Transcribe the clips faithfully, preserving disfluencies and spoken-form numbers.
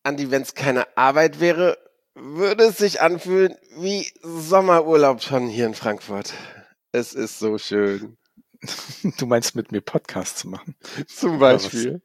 Andi, wenn es keine Arbeit wäre, würde es sich anfühlen wie Sommerurlaub schon hier in Frankfurt. Es ist so schön. Du meinst, mit mir Podcast zu machen? Zum Beispiel.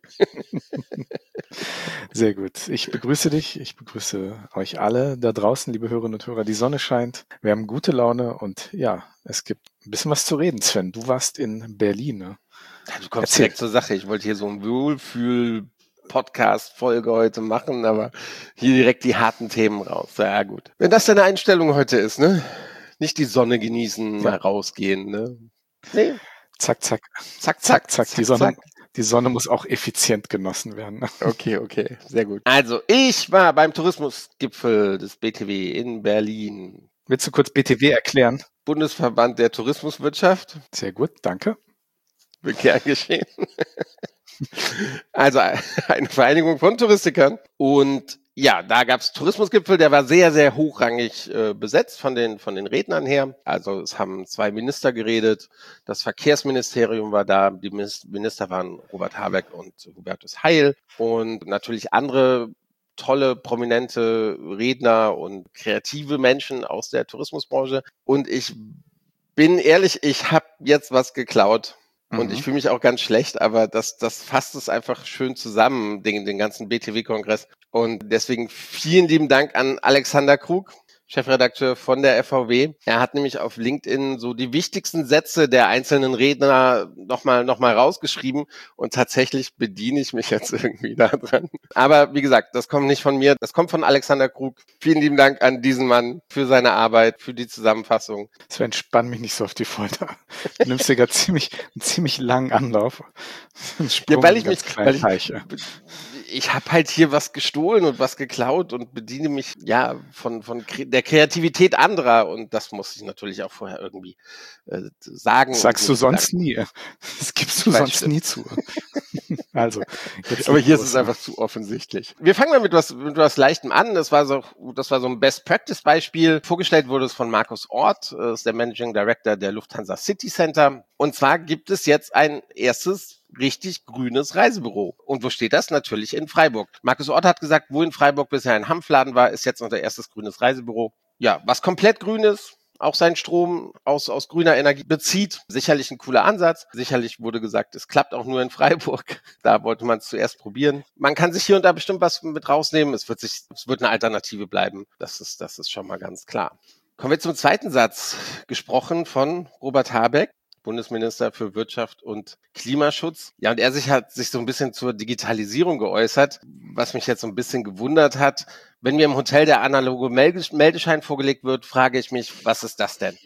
Sehr gut. Ich begrüße dich. Ich begrüße euch alle da draußen, liebe Hörerinnen und Hörer. Die Sonne scheint. Wir haben gute Laune und ja, es gibt ein bisschen was zu reden, Sven. Du warst in Berlin, ne? Ja, du kommst Erzähl. direkt zur Sache. Ich wollte hier so ein Wohlfühl-Podcast-Folge heute machen, aber hier direkt die harten Themen raus. Ja, gut. Wenn das deine Einstellung heute ist, ne? Nicht die Sonne genießen, ja. mal rausgehen, ne? Nee. Zack, zack. Zack, zack, zack. Die Sonne, zack. Die Sonne muss auch effizient genossen werden. Ne? Okay, okay. Sehr gut. Also, ich war beim Tourismusgipfel des B T W in Berlin. Willst du kurz B T W erklären? Bundesverband der Tourismuswirtschaft. Sehr gut, danke. Gern geschehen. Also eine Vereinigung von Touristikern. Und ja, da gab es Tourismusgipfel, der war sehr, sehr hochrangig äh, besetzt von den, von den Rednern her. Also es haben zwei Minister geredet, das Verkehrsministerium war da, die Minister waren Robert Habeck und Hubertus Heil und natürlich andere tolle, prominente Redner und kreative Menschen aus der Tourismusbranche. Und ich bin ehrlich, ich habe jetzt was geklaut. Und mhm. ich fühle mich auch ganz schlecht, aber das, das fasst es einfach schön zusammen, den, den ganzen B T W-Kongress. Und deswegen vielen lieben Dank an Alexander Krug, Chefredakteur von der F V W. Er hat nämlich auf LinkedIn so die wichtigsten Sätze der einzelnen Redner nochmal noch mal rausgeschrieben und tatsächlich bediene ich mich jetzt irgendwie da dran. Aber wie gesagt, das kommt nicht von mir, das kommt von Alexander Krug. Vielen lieben Dank an diesen Mann für seine Arbeit, für die Zusammenfassung. Sven, spann mich nicht so auf die Folter. Du nimmst dir gerade ziemlich, einen ziemlich langen Anlauf. Ja, weil ich mich, weil ich, ich habe halt hier was gestohlen und was geklaut und bediene mich ja von, von der Kreativität anderer und das muss ich natürlich auch vorher irgendwie äh, sagen. Das sagst du sonst sagen. nie. Das gibst du sonst stimmt. nie zu. Also, jetzt aber hier los, ist es einfach zu offensichtlich. Wir fangen mal mit was, mit was Leichtem an. Das war so, das war so ein Best-Practice-Beispiel. Vorgestellt wurde es von Markus Orth, ist der Managing Director der Lufthansa City Center. Und zwar gibt es jetzt ein erstes richtig grünes Reisebüro. Und wo steht das? Natürlich in Freiburg. Markus Orth hat gesagt, wo in Freiburg bisher ein Hanfladen war, ist jetzt unser erstes grünes Reisebüro. Ja, was komplett grün ist, auch seinen Strom aus, aus grüner Energie bezieht. Sicherlich ein cooler Ansatz. Sicherlich wurde gesagt, es klappt auch nur in Freiburg. Da wollte man es zuerst probieren. Man kann sich hier und da bestimmt was mit rausnehmen. Es wird sich, es wird eine Alternative bleiben. Das ist, das ist schon mal ganz klar. Kommen wir zum zweiten Satz. Gesprochen von Robert Habeck, Bundesminister für Wirtschaft und Klimaschutz. Ja, und er sich hat sich so ein bisschen zur Digitalisierung geäußert, was mich jetzt so ein bisschen gewundert hat. Wenn mir im Hotel der analoge Meldeschein vorgelegt wird, frage ich mich, was ist das denn?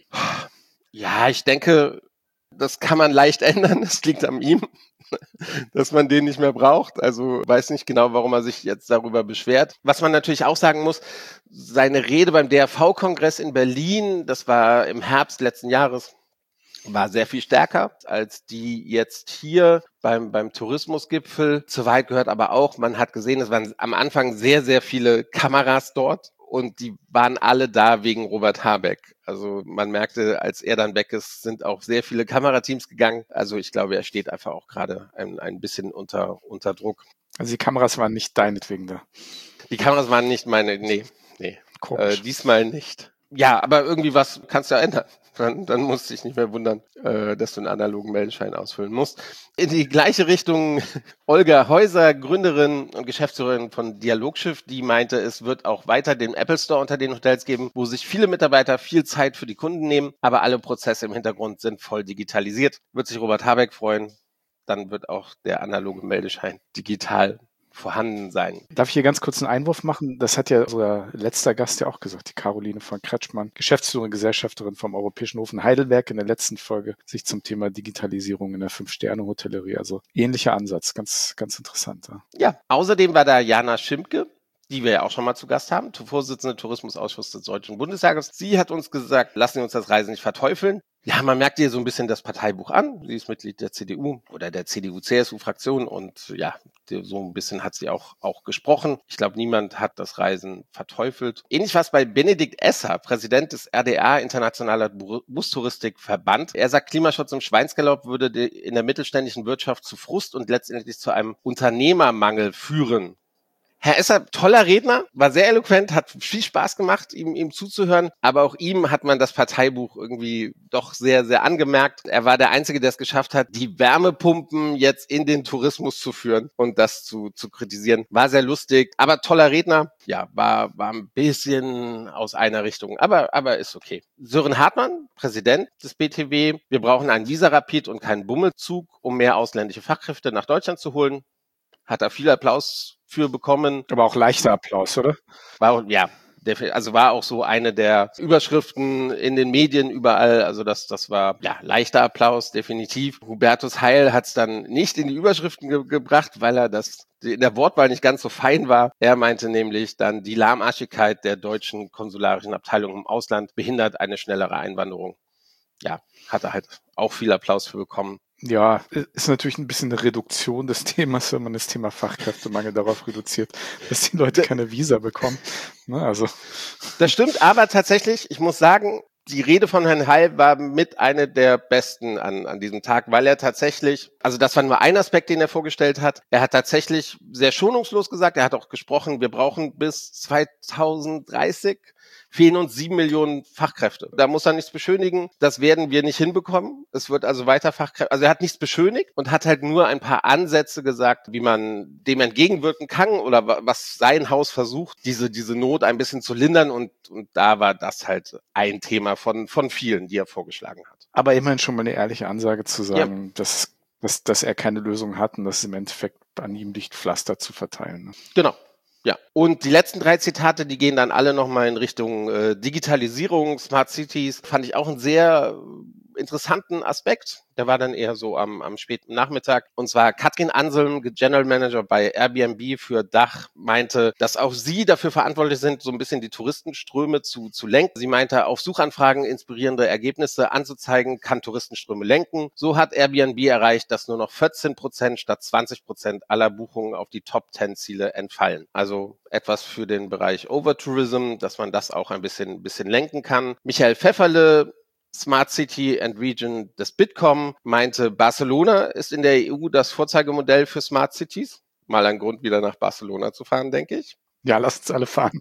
Ja, ich denke, das kann man leicht ändern. Das liegt an ihm, dass man den nicht mehr braucht. Also weiß nicht genau, warum er sich jetzt darüber beschwert. Was man natürlich auch sagen muss, seine Rede beim D R V-Kongress in Berlin, das war im Herbst letzten Jahres, war sehr viel stärker als die jetzt hier beim, beim Tourismusgipfel. Zur Wahrheit gehört aber auch, man hat gesehen, es waren am Anfang sehr, sehr viele Kameras dort und die waren alle da wegen Robert Habeck. Also man merkte, als er dann weg ist, sind auch sehr viele Kamerateams gegangen. Also ich glaube, er steht einfach auch gerade ein, ein bisschen unter, unter Druck. Also die Kameras waren nicht deinetwegen da? Die Kameras waren nicht meine, nee, nee, äh, diesmal nicht. Ja, aber irgendwie was kannst du ja ändern. Dann, dann musst du dich nicht mehr wundern, äh, dass du einen analogen Meldeschein ausfüllen musst. In die gleiche Richtung Olga Häuser, Gründerin und Geschäftsführerin von Dialogschiff, die meinte, es wird auch weiter den Apple Store unter den Hotels geben, wo sich viele Mitarbeiter viel Zeit für die Kunden nehmen, aber alle Prozesse im Hintergrund sind voll digitalisiert. Wird sich Robert Habeck freuen, dann wird auch der analoge Meldeschein digital vorhanden sein. Darf ich hier ganz kurz einen Einwurf machen? Das hat ja unser letzter Gast ja auch gesagt, die Caroline von Kretschmann, Geschäftsführerin, Gesellschafterin vom Europäischen Hof in Heidelberg, in der letzten Folge sich zum Thema Digitalisierung in der Fünf-Sterne-Hotellerie, also ähnlicher Ansatz, ganz, ganz interessant. Ja. Ja, außerdem war da Jana Schimpke, die wir ja auch schon mal zu Gast haben, Vorsitzende Tourismusausschuss des Deutschen Bundestages. Sie hat uns gesagt, lassen Sie uns das Reisen nicht verteufeln. Ja, man merkt ihr so ein bisschen das Parteibuch an. Sie ist Mitglied der C D U oder der C D U-C S U-Fraktion und ja, so ein bisschen hat sie auch, auch gesprochen. Ich glaube, niemand hat das Reisen verteufelt. Ähnlich war es bei Benedikt Esser, Präsident des R D A, Internationaler Bustouristikverband. Er sagt, Klimaschutz im Schweinsgalopp würde in der mittelständischen Wirtschaft zu Frust und letztendlich zu einem Unternehmermangel führen. Herr Esser, toller Redner, war sehr eloquent, hat viel Spaß gemacht, ihm, ihm zuzuhören. Aber auch ihm hat man das Parteibuch irgendwie doch sehr, sehr angemerkt. Er war der Einzige, der es geschafft hat, die Wärmepumpen jetzt in den Tourismus zu führen und das zu, zu kritisieren. War sehr lustig, aber toller Redner. Ja, war, war ein bisschen aus einer Richtung, aber, aber ist okay. Sören Hartmann, Präsident des B T W. Wir brauchen einen Visa-Rapid und keinen Bummelzug, um mehr ausländische Fachkräfte nach Deutschland zu holen. Hat er viel Applaus für bekommen. Aber auch leichter Applaus, oder? War, ja, also war auch so eine der Überschriften in den Medien überall. Also das, das war ja leichter Applaus, definitiv. Hubertus Heil hat es dann nicht in die Überschriften ge- gebracht, weil er das in der Wortwahl nicht ganz so fein war. Er meinte nämlich dann, die Lahmarschigkeit der deutschen konsularischen Abteilung im Ausland behindert eine schnellere Einwanderung. Ja, hat er halt auch viel Applaus für bekommen. Ja, ist natürlich ein bisschen eine Reduktion des Themas, wenn man das Thema Fachkräftemangel darauf reduziert, dass die Leute keine Visa bekommen. Ne, also. Das stimmt, aber tatsächlich, ich muss sagen, die Rede von Herrn Heil war mit einer der besten an, an diesem Tag, weil er tatsächlich, also das war nur ein Aspekt, den er vorgestellt hat. Er hat tatsächlich sehr schonungslos gesagt, er hat auch gesprochen, wir brauchen bis zweitausenddreißig fehlen uns sieben Millionen Fachkräfte. Da muss er nichts beschönigen. Das werden wir nicht hinbekommen. Es wird also weiter Fachkräfte, also er hat nichts beschönigt und hat halt nur ein paar Ansätze gesagt, wie man dem entgegenwirken kann oder was sein Haus versucht, diese, diese Not ein bisschen zu lindern und, und da war das halt ein Thema von, von vielen, die er vorgeschlagen hat. Aber immerhin schon mal eine ehrliche Ansage zu sagen, Ja. dass, dass, dass er keine Lösung hat und dass es im Endeffekt an ihm liegt, Pflaster zu verteilen. Ne? Genau. Ja, und die letzten drei Zitate, die gehen dann alle nochmal in Richtung äh, Digitalisierung, Smart Cities. Fand ich auch einen sehr interessanten Aspekt. Der war dann eher so am, am späten Nachmittag. Und zwar Katrin Anselm, General Manager bei Airbnb für Dach, meinte, dass auch sie dafür verantwortlich sind, so ein bisschen die Touristenströme zu, zu lenken. Sie meinte, auf Suchanfragen inspirierende Ergebnisse anzuzeigen, kann Touristenströme lenken. So hat Airbnb erreicht, dass nur noch vierzehn Prozent statt zwanzig Prozent aller Buchungen auf die Top zehn Ziele entfallen. Also etwas für den Bereich Overtourism, dass man das auch ein bisschen, bisschen lenken kann. Michael Pfefferle, Smart City and Region des Bitkom, meinte, Barcelona ist in der E U das Vorzeigemodell für Smart Cities. Mal ein Grund, wieder nach Barcelona zu fahren, denke ich. Ja, lasst uns alle fahren.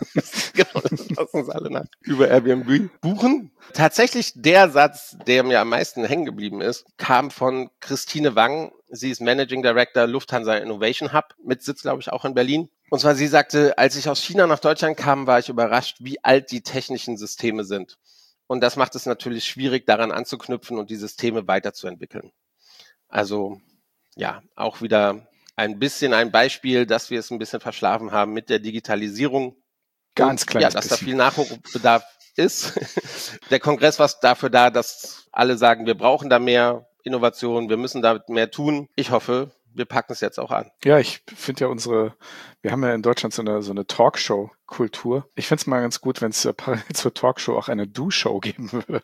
Genau, lasst uns alle nach über Airbnb buchen. Tatsächlich der Satz, der mir am meisten hängen geblieben ist, kam von Christine Wang. Sie ist Managing Director Lufthansa Innovation Hub, mit Sitz, glaube ich, auch in Berlin. Und zwar, sie sagte, als ich aus China nach Deutschland kam, war ich überrascht, wie alt die technischen Systeme sind. Und das macht es natürlich schwierig, daran anzuknüpfen und die Systeme weiterzuentwickeln. Also ja, auch wieder ein bisschen ein Beispiel, dass wir es ein bisschen verschlafen haben mit der Digitalisierung. Ganz kleines Ja, dass bisschen. da viel Nachholbedarf ist. Der Kongress war dafür da, dass alle sagen, wir brauchen da mehr Innovation, wir müssen da mehr tun. Ich hoffe, wir packen es jetzt auch an. Ja, ich finde ja unsere, wir haben ja in Deutschland so eine, so eine Talkshow-Kultur. Ich finde es mal ganz gut, wenn es parallel zur Talkshow auch eine Do-Show geben würde.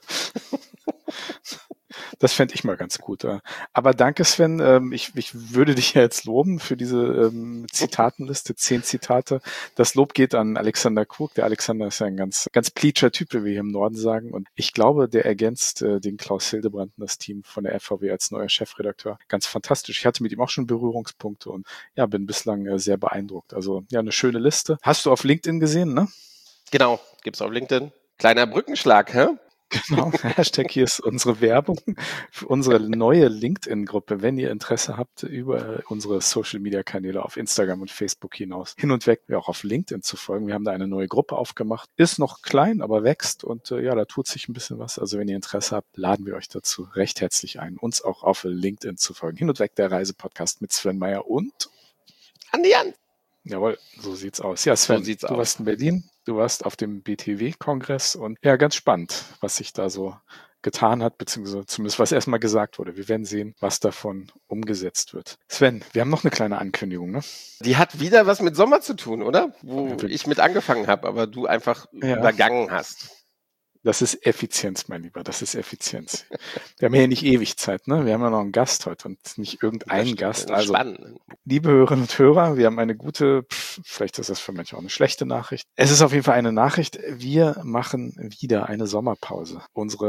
Das fände ich mal ganz gut. Aber danke, Sven. Ich, ich würde dich ja jetzt loben für diese ähm, Zitatenliste, zehn Zitate. Das Lob geht an Alexander Krug. Der Alexander ist ja ein ganz, ganz pleatscher Typ, wie wir hier im Norden sagen. Und ich glaube, der ergänzt äh, den Klaus Hildebrand und das Team von der F V W als neuer Chefredakteur ganz fantastisch. Ich hatte mit ihm auch schon Berührungspunkte und ja, bin bislang äh, sehr beeindruckt. Also ja, eine schöne Liste. Hast du auf LinkedIn gesehen, ne? Genau, gibt's auf LinkedIn. Kleiner Brückenschlag, hä? Genau, Hashtag hier ist unsere Werbung für unsere neue LinkedIn-Gruppe. Wenn ihr Interesse habt, über unsere Social-Media-Kanäle auf Instagram und Facebook hinaus hin und weg, wir auch auf LinkedIn zu folgen. Wir haben da eine neue Gruppe aufgemacht. Ist noch klein, aber wächst und äh, ja, da tut sich ein bisschen was. Also wenn ihr Interesse habt, laden wir euch dazu recht herzlich ein, uns auch auf LinkedIn zu folgen. Hin und weg der Reisepodcast mit Sven Meyer und Andi Jans. Jawohl, so sieht's aus. Ja, Sven, So sieht's du aus. warst in Berlin, du warst auf dem B T W-Kongress und ja, ganz spannend, was sich da so getan hat, beziehungsweise zumindest was erstmal gesagt wurde. Wir werden sehen, was davon umgesetzt wird. Sven, wir haben noch eine kleine Ankündigung, ne? Die hat wieder was mit Sommer zu tun, oder? Wo Ja, ich mit angefangen habe, aber du einfach Ja. übergangen hast. Das ist Effizienz, mein Lieber, das ist Effizienz. Wir haben ja hier nicht ewig Zeit, ne? Wir haben ja noch einen Gast heute und nicht irgendeinen Gast. Also, Spannend. liebe Hörerinnen und Hörer, wir haben eine gute, pff, vielleicht ist das für manche auch eine schlechte Nachricht. Es ist auf jeden Fall eine Nachricht. Wir machen wieder eine Sommerpause. Unsere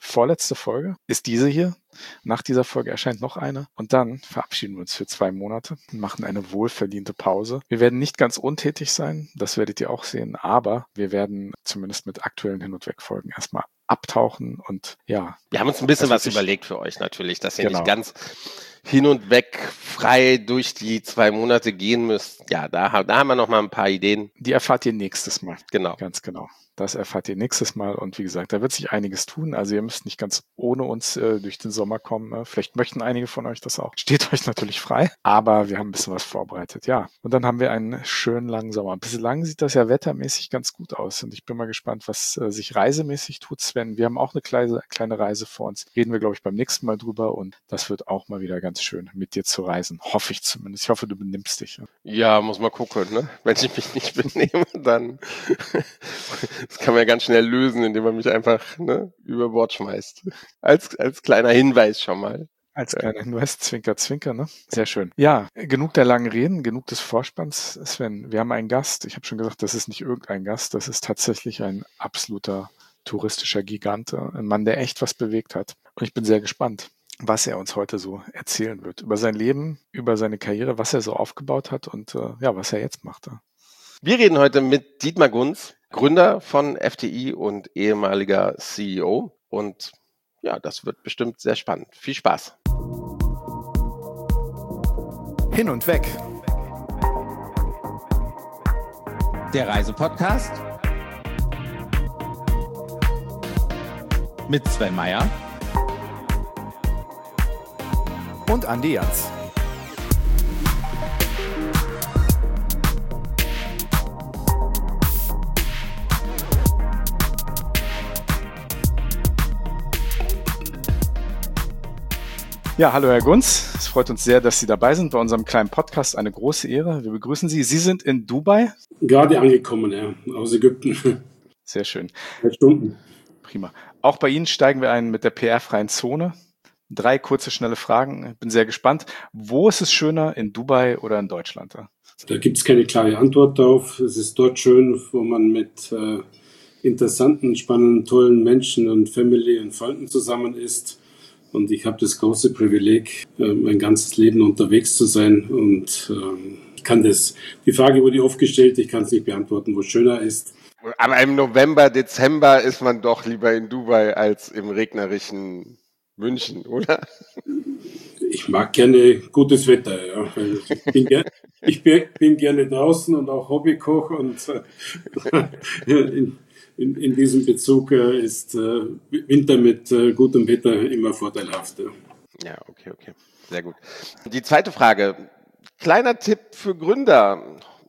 vorletzte Folge ist diese hier. Nach dieser Folge erscheint noch eine und dann verabschieden wir uns für zwei Monate und machen eine wohlverdiente Pause. Wir werden nicht ganz untätig sein, das werdet ihr auch sehen, aber wir werden zumindest mit aktuellen Hin- und Weg-Folgen erstmal abtauchen und ja. Wir haben uns ein bisschen was überlegt für euch natürlich, dass ihr genau. nicht ganz hin und weg frei durch die zwei Monate gehen müsst. Ja, da, da haben wir noch mal ein paar Ideen. Die erfahrt ihr nächstes Mal. Genau. Ganz genau. Das erfahrt ihr nächstes Mal und wie gesagt, da wird sich einiges tun. Also ihr müsst nicht ganz ohne uns äh, durch den Sommer kommen. Ne? Vielleicht möchten einige von euch das auch. Steht euch natürlich frei, aber wir haben ein bisschen was vorbereitet. Ja, und dann haben wir einen schönen langen Sommer. Bislang sieht das ja wettermäßig ganz gut aus und ich bin mal gespannt, was äh, sich reisemäßig tut, Sven. Wir haben auch eine kleine, kleine Reise vor uns. Reden wir, glaube ich, beim nächsten Mal drüber und das wird auch mal wieder ganz schön, mit dir zu reisen. Hoffe ich zumindest. Ich hoffe, du benimmst dich. Ja, ja muss mal gucken. Ne? Wenn ich mich nicht benehme, dann das kann man ja ganz schnell lösen, indem man mich einfach ne, über Bord schmeißt. Als, als kleiner Hinweis schon mal. Als kleiner Hinweis, Zwinker, Zwinker, ne? Sehr schön. Ja, genug der langen Reden, genug des Vorspanns. Sven, wir haben einen Gast. Ich habe schon gesagt, das ist nicht irgendein Gast, das ist tatsächlich ein absoluter touristischer Gigant. Ein Mann, der echt was bewegt hat. Und ich bin sehr gespannt, was er uns heute so erzählen wird. Über sein Leben, über seine Karriere, was er so aufgebaut hat und äh, ja, was er jetzt macht. Wir reden heute mit Dietmar Gunz, Gründer von F T I und ehemaliger C E O. Und ja, das wird bestimmt sehr spannend. Viel Spaß. Hin und weg. Der Reisepodcast mit Sven Meyer und Andi Jans. Ja, hallo Herr Gunz. Es freut uns sehr, dass Sie dabei sind bei unserem kleinen Podcast. Eine große Ehre. Wir begrüßen Sie. Sie sind in Dubai? Gerade angekommen, ja, aus Ägypten. Sehr schön. Drei Stunden. Prima. Auch bei Ihnen steigen wir ein mit der P R-freien Zone. Drei kurze, schnelle Fragen. Ich bin sehr gespannt. Wo ist es schöner, in Dubai oder in Deutschland? Da gibt es keine klare Antwort drauf. Es ist dort schön, wo man mit äh, interessanten, spannenden, tollen Menschen und Family und Freunden zusammen ist. Und ich habe das große Privileg, mein ganzes Leben unterwegs zu sein. Und ähm, ich kann das, die Frage wurde oft gestellt, ich kann es nicht beantworten, wo es schöner ist. Aber im November, Dezember ist man doch lieber in Dubai als im regnerischen München, oder? Ich mag gerne gutes Wetter, ja. Ich bin, ger- ich bin, bin gerne draußen und auch Hobbykoch und äh, in, In, in diesem Bezug äh, ist äh, Winter mit äh, gutem Wetter immer vorteilhaft. Ja. ja, okay, okay. Sehr gut. Die zweite Frage. Kleiner Tipp für Gründer.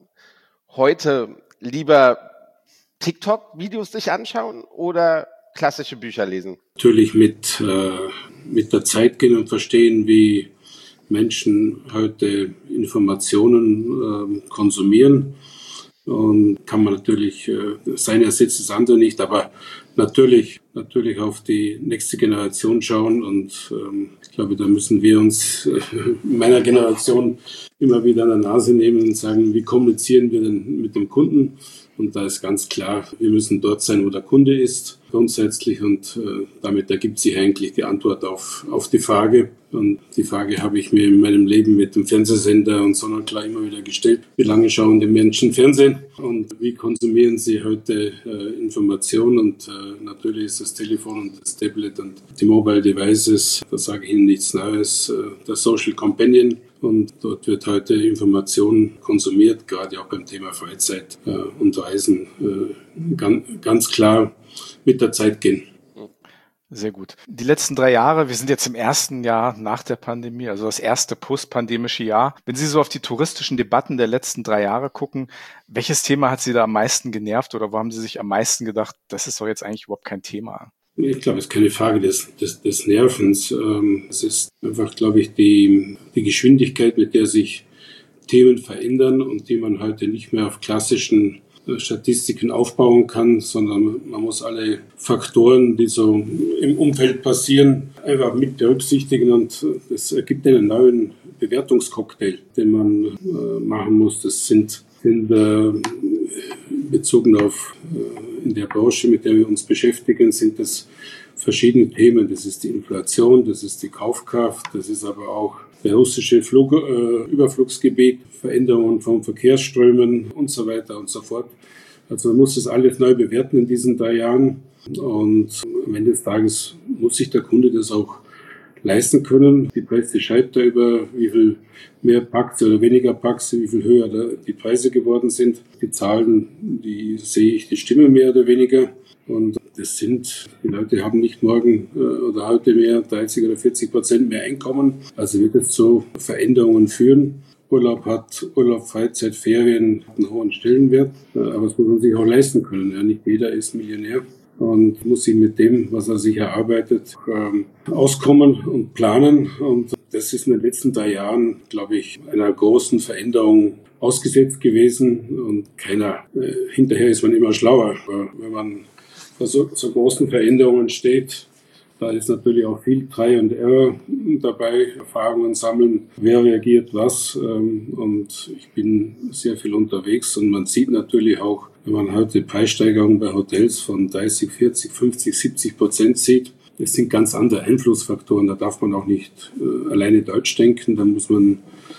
Heute lieber TikTok-Videos sich anschauen oder klassische Bücher lesen? Natürlich mit, äh, mit der Zeit gehen und verstehen, wie Menschen heute Informationen äh, konsumieren. Und kann man natürlich, äh, das eine ersetzt das andere nicht, aber natürlich, natürlich auf die nächste Generation schauen. Und ähm, ich glaube, da müssen wir uns äh, meiner Generation immer wieder an der Nase nehmen und sagen, wie kommunizieren wir denn mit dem Kunden? Und da ist ganz klar, wir müssen dort sein, wo der Kunde ist, grundsätzlich. Und äh, damit ergibt sich eigentlich die Antwort auf, auf die Frage. Und die Frage habe ich mir in meinem Leben mit dem Fernsehsender und Sonnenklar immer wieder gestellt. Wie lange schauen die Menschen Fernsehen? Und wie konsumieren sie heute äh, Informationen? Und äh, natürlich ist das Telefon und das Tablet und die Mobile Devices, da sage ich Ihnen nichts Neues, äh, der Social Companion. Und dort wird heute Information konsumiert, gerade auch beim Thema Freizeit äh, und Reisen, äh, ganz, ganz klar mit der Zeit gehen. Sehr gut. Die letzten drei Jahre, wir sind jetzt im ersten Jahr nach der Pandemie, also das erste postpandemische Jahr. Wenn Sie so auf die touristischen Debatten der letzten drei Jahre gucken, welches Thema hat Sie da am meisten genervt oder wo haben Sie sich am meisten gedacht, das ist doch jetzt eigentlich überhaupt kein Thema? Ich glaube, es ist keine Frage des, des, des Nervens. Es ist einfach, glaube ich, die, die Geschwindigkeit, mit der sich Themen verändern und die man heute nicht mehr auf klassischen Statistiken aufbauen kann, sondern man muss alle Faktoren, die so im Umfeld passieren, einfach mit berücksichtigen und das ergibt einen neuen Bewertungscocktail, den man äh, machen muss. Das sind, sind äh, bezogen auf äh, in der Branche, mit der wir uns beschäftigen, sind das verschiedene Themen. Das ist die Inflation, das ist die Kaufkraft, das ist aber auch der russische Flug, äh, Überflugsgebiet, Veränderungen von Verkehrsströmen und so weiter und so fort. Also man muss das alles neu bewerten in diesen drei Jahren. Und am Ende des Tages muss sich der Kunde das auch leisten können. Die Presse schreibt da über, wie viel mehr Packs oder weniger Packs, wie viel höher die Preise geworden sind. Die Zahlen, die sehe ich, die stimmen mehr oder weniger. Und das sind, die Leute haben nicht morgen oder heute mehr dreißig oder vierzig Prozent mehr Einkommen. Also wird es zu Veränderungen führen. Urlaub hat, Urlaub, Freizeit, Ferien einen hohen Stellenwert. Aber das muss man sich auch leisten können. Ja, nicht jeder ist Millionär und muss sich mit dem, was er sich erarbeitet, ähm, auskommen und planen. Und das ist in den letzten drei Jahren, glaube ich, einer großen Veränderung ausgesetzt gewesen. Und keiner, äh, hinterher ist man immer schlauer. Aber wenn man vor so, so großen Veränderungen steht, da ist natürlich auch viel Try and Error dabei, Erfahrungen sammeln, wer reagiert was. Ähm, und ich bin sehr viel unterwegs und man sieht natürlich auch, wenn man heute Preissteigerungen bei Hotels von dreißig, vierzig, fünfzig, siebzig Prozent sieht, das sind ganz andere Einflussfaktoren. Da darf man auch nicht äh, alleine Deutsch denken. Da muss man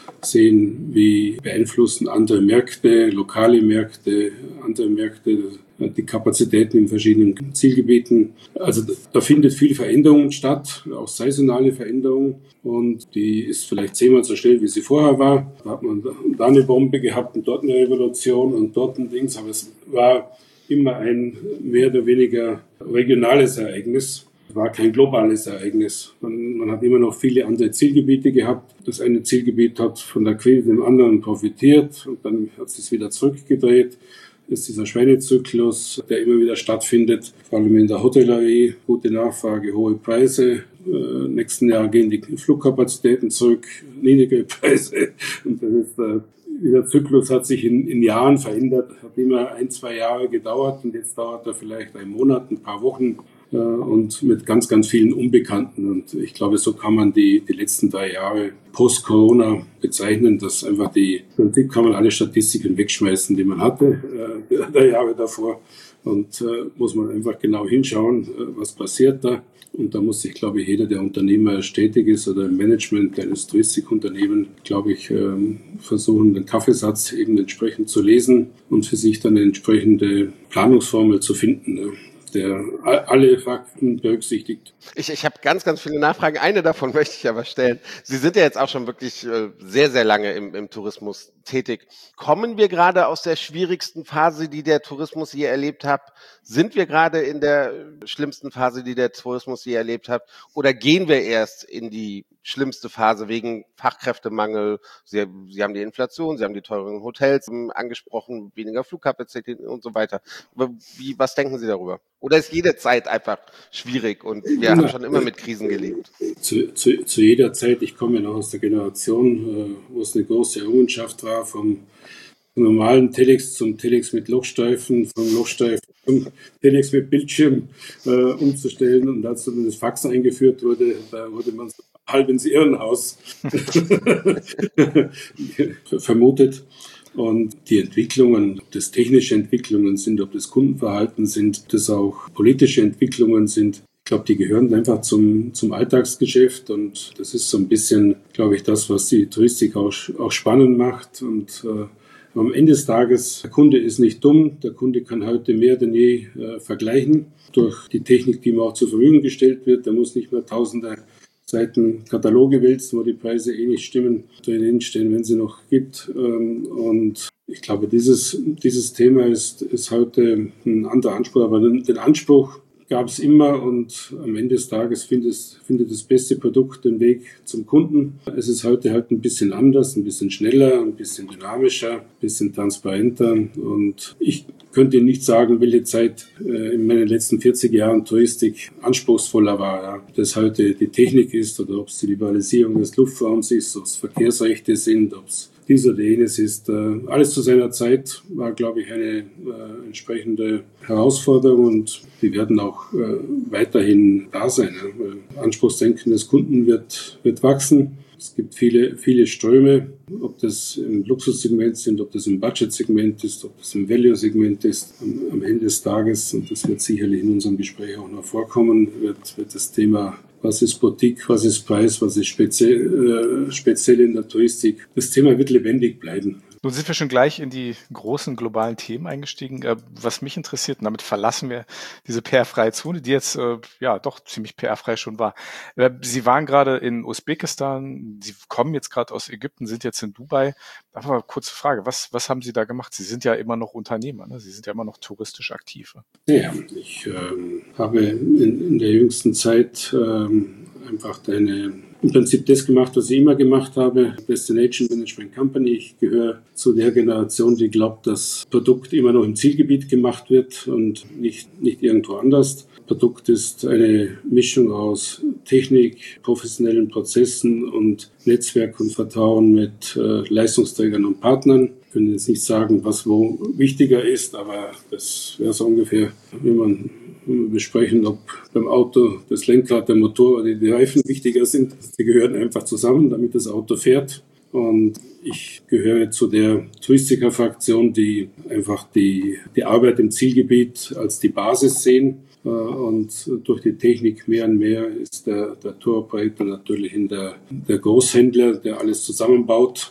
sehen, wie beeinflussen andere Märkte, lokale Märkte, andere Märkte, die Kapazitäten in verschiedenen Zielgebieten. Also da findet viel Veränderung statt, auch saisonale Veränderung. Und die ist vielleicht zehnmal so schnell, wie sie vorher war. Da hat man da eine Bombe gehabt und dort eine Revolution und dort ein Dings. Aber es war immer ein mehr oder weniger regionales Ereignis. Es war kein globales Ereignis. Man, man hat immer noch viele andere Zielgebiete gehabt. Das eine Zielgebiet hat von der Krise im anderen profitiert und dann hat es wieder zurückgedreht. Das ist dieser Schweinezyklus, der immer wieder stattfindet, vor allem in der Hotellerie. Gute Nachfrage, hohe Preise. Äh, nächsten Jahr gehen die Flugkapazitäten zurück, niedrige Preise. Und das ist, äh, dieser Zyklus hat sich in, in Jahren verändert, hat immer ein, zwei Jahre gedauert und jetzt dauert er vielleicht einen Monat, ein paar Wochen. Und mit ganz, ganz vielen Unbekannten. Und ich glaube, so kann man die, die letzten drei Jahre post-Corona bezeichnen, dass einfach die, im Prinzip kann man alle Statistiken wegschmeißen, die man hatte, äh, drei Jahre davor. Und äh, muss man einfach genau hinschauen, äh, was passiert da. Und da muss sich, glaube ich, jeder, der Unternehmer tätig ist oder im Management eines Touristikunternehmen, glaube ich, ähm, versuchen, den Kaffeesatz eben entsprechend zu lesen und für sich dann eine entsprechende Planungsformel zu finden. Ja, der alle Fakten berücksichtigt. Ich, ich habe ganz, ganz viele Nachfragen. Eine davon möchte ich aber stellen. Sie sind ja jetzt auch schon wirklich äh, sehr, sehr lange im, im Tourismus tätig. Kommen wir gerade aus der schwierigsten Phase, die der Tourismus je erlebt hat? Sind wir gerade in der schlimmsten Phase, die der Tourismus je erlebt hat? Oder gehen wir erst in die schlimmste Phase wegen Fachkräftemangel? Sie, Sie haben die Inflation, Sie haben die teuren Hotels angesprochen, weniger Flugkapazitäten und so weiter. Wie, was denken Sie darüber? Oder ist jede Zeit einfach schwierig und wir haben schon immer mit Krisen gelebt? Zu, zu, zu jeder Zeit, ich komme ja noch aus der Generation, wo es eine große Errungenschaft war, vom normalen Telex zum Telex mit Lochstreifen, vom Lochstreifen zum Telex mit Bildschirm äh, umzustellen. Und als dann das Fax eingeführt wurde, da wurde man so halb ins Irrenhaus vermutet. Und die Entwicklungen, ob das technische Entwicklungen sind, ob das Kundenverhalten sind, ob das auch politische Entwicklungen sind, ich glaube, die gehören einfach zum, zum Alltagsgeschäft. Und das ist so ein bisschen, glaube ich, das, was die Touristik auch, auch spannend macht. Und äh, am Ende des Tages, der Kunde ist nicht dumm. Der Kunde kann heute mehr denn je äh, vergleichen durch die Technik, die ihm auch zur Verfügung gestellt wird. Der muss nicht mehr tausende Seiten Kataloge wälzen, wo die Preise eh nicht stimmen, drin stehen, wenn sie noch gibt. Und ich glaube, dieses, dieses Thema ist, ist heute ein anderer Anspruch. Aber den, den Anspruch gab es immer und am Ende des Tages findet, findet das beste Produkt den Weg zum Kunden. Es ist heute halt ein bisschen anders, ein bisschen schneller, ein bisschen dynamischer, ein bisschen transparenter. Und ich könnte Ihnen nicht sagen, welche Zeit äh, in meinen letzten vierzig Jahren Touristik anspruchsvoller war. Ja. Ob das heute die Technik ist oder ob es die Liberalisierung des Luftraums ist, ob es Verkehrsrechte sind, ob es dies oder jenes ist. Äh, alles zu seiner Zeit war, glaube ich, eine äh, entsprechende Herausforderung und die werden auch äh, weiterhin da sein. Ja. Anspruchsdenken des Kunden wird, wird wachsen. Es gibt viele, viele Ströme, ob das im Luxussegment sind, ob das im Budgetsegment ist, ob das im Value-Segment ist. Am, am Ende des Tages, und das wird sicherlich in unserem Gespräch auch noch vorkommen, wird, wird das Thema, was ist Boutique, was ist Preis, was ist speziell, äh, speziell in der Touristik. Das Thema wird lebendig bleiben. Nun sind wir schon gleich in die großen globalen Themen eingestiegen. Was mich interessiert, und damit verlassen wir diese P R-freie Zone, die jetzt ja doch ziemlich P R-frei schon war. Sie waren gerade in Usbekistan, Sie kommen jetzt gerade aus Ägypten, sind jetzt in Dubai. Aber kurze Frage, was, was haben Sie da gemacht? Sie sind ja immer noch Unternehmer, ne? Sie sind ja immer noch touristisch aktiv. Ja, ich ähm, habe in, in der jüngsten Zeit ähm, einfach eine im Prinzip das gemacht, was ich immer gemacht habe, Destination Management Company. Ich gehöre zu der Generation, die glaubt, dass Produkt immer noch im Zielgebiet gemacht wird und nicht, nicht irgendwo anders. Produkt ist eine Mischung aus Technik, professionellen Prozessen und Netzwerk und Vertrauen mit äh, Leistungsträgern und Partnern. Ich kann jetzt nicht sagen, was wo wichtiger ist, aber das wäre so ungefähr, wie man besprechen, ob beim Auto das Lenkrad, der Motor oder die Reifen wichtiger sind. Die gehören einfach zusammen, damit das Auto fährt. Und ich gehöre zu der Touristiker-Fraktion, die einfach die, die Arbeit im Zielgebiet als die Basis sehen. Und durch die Technik mehr und mehr ist der, der Touroperator natürlich in der, der Großhändler, der alles zusammenbaut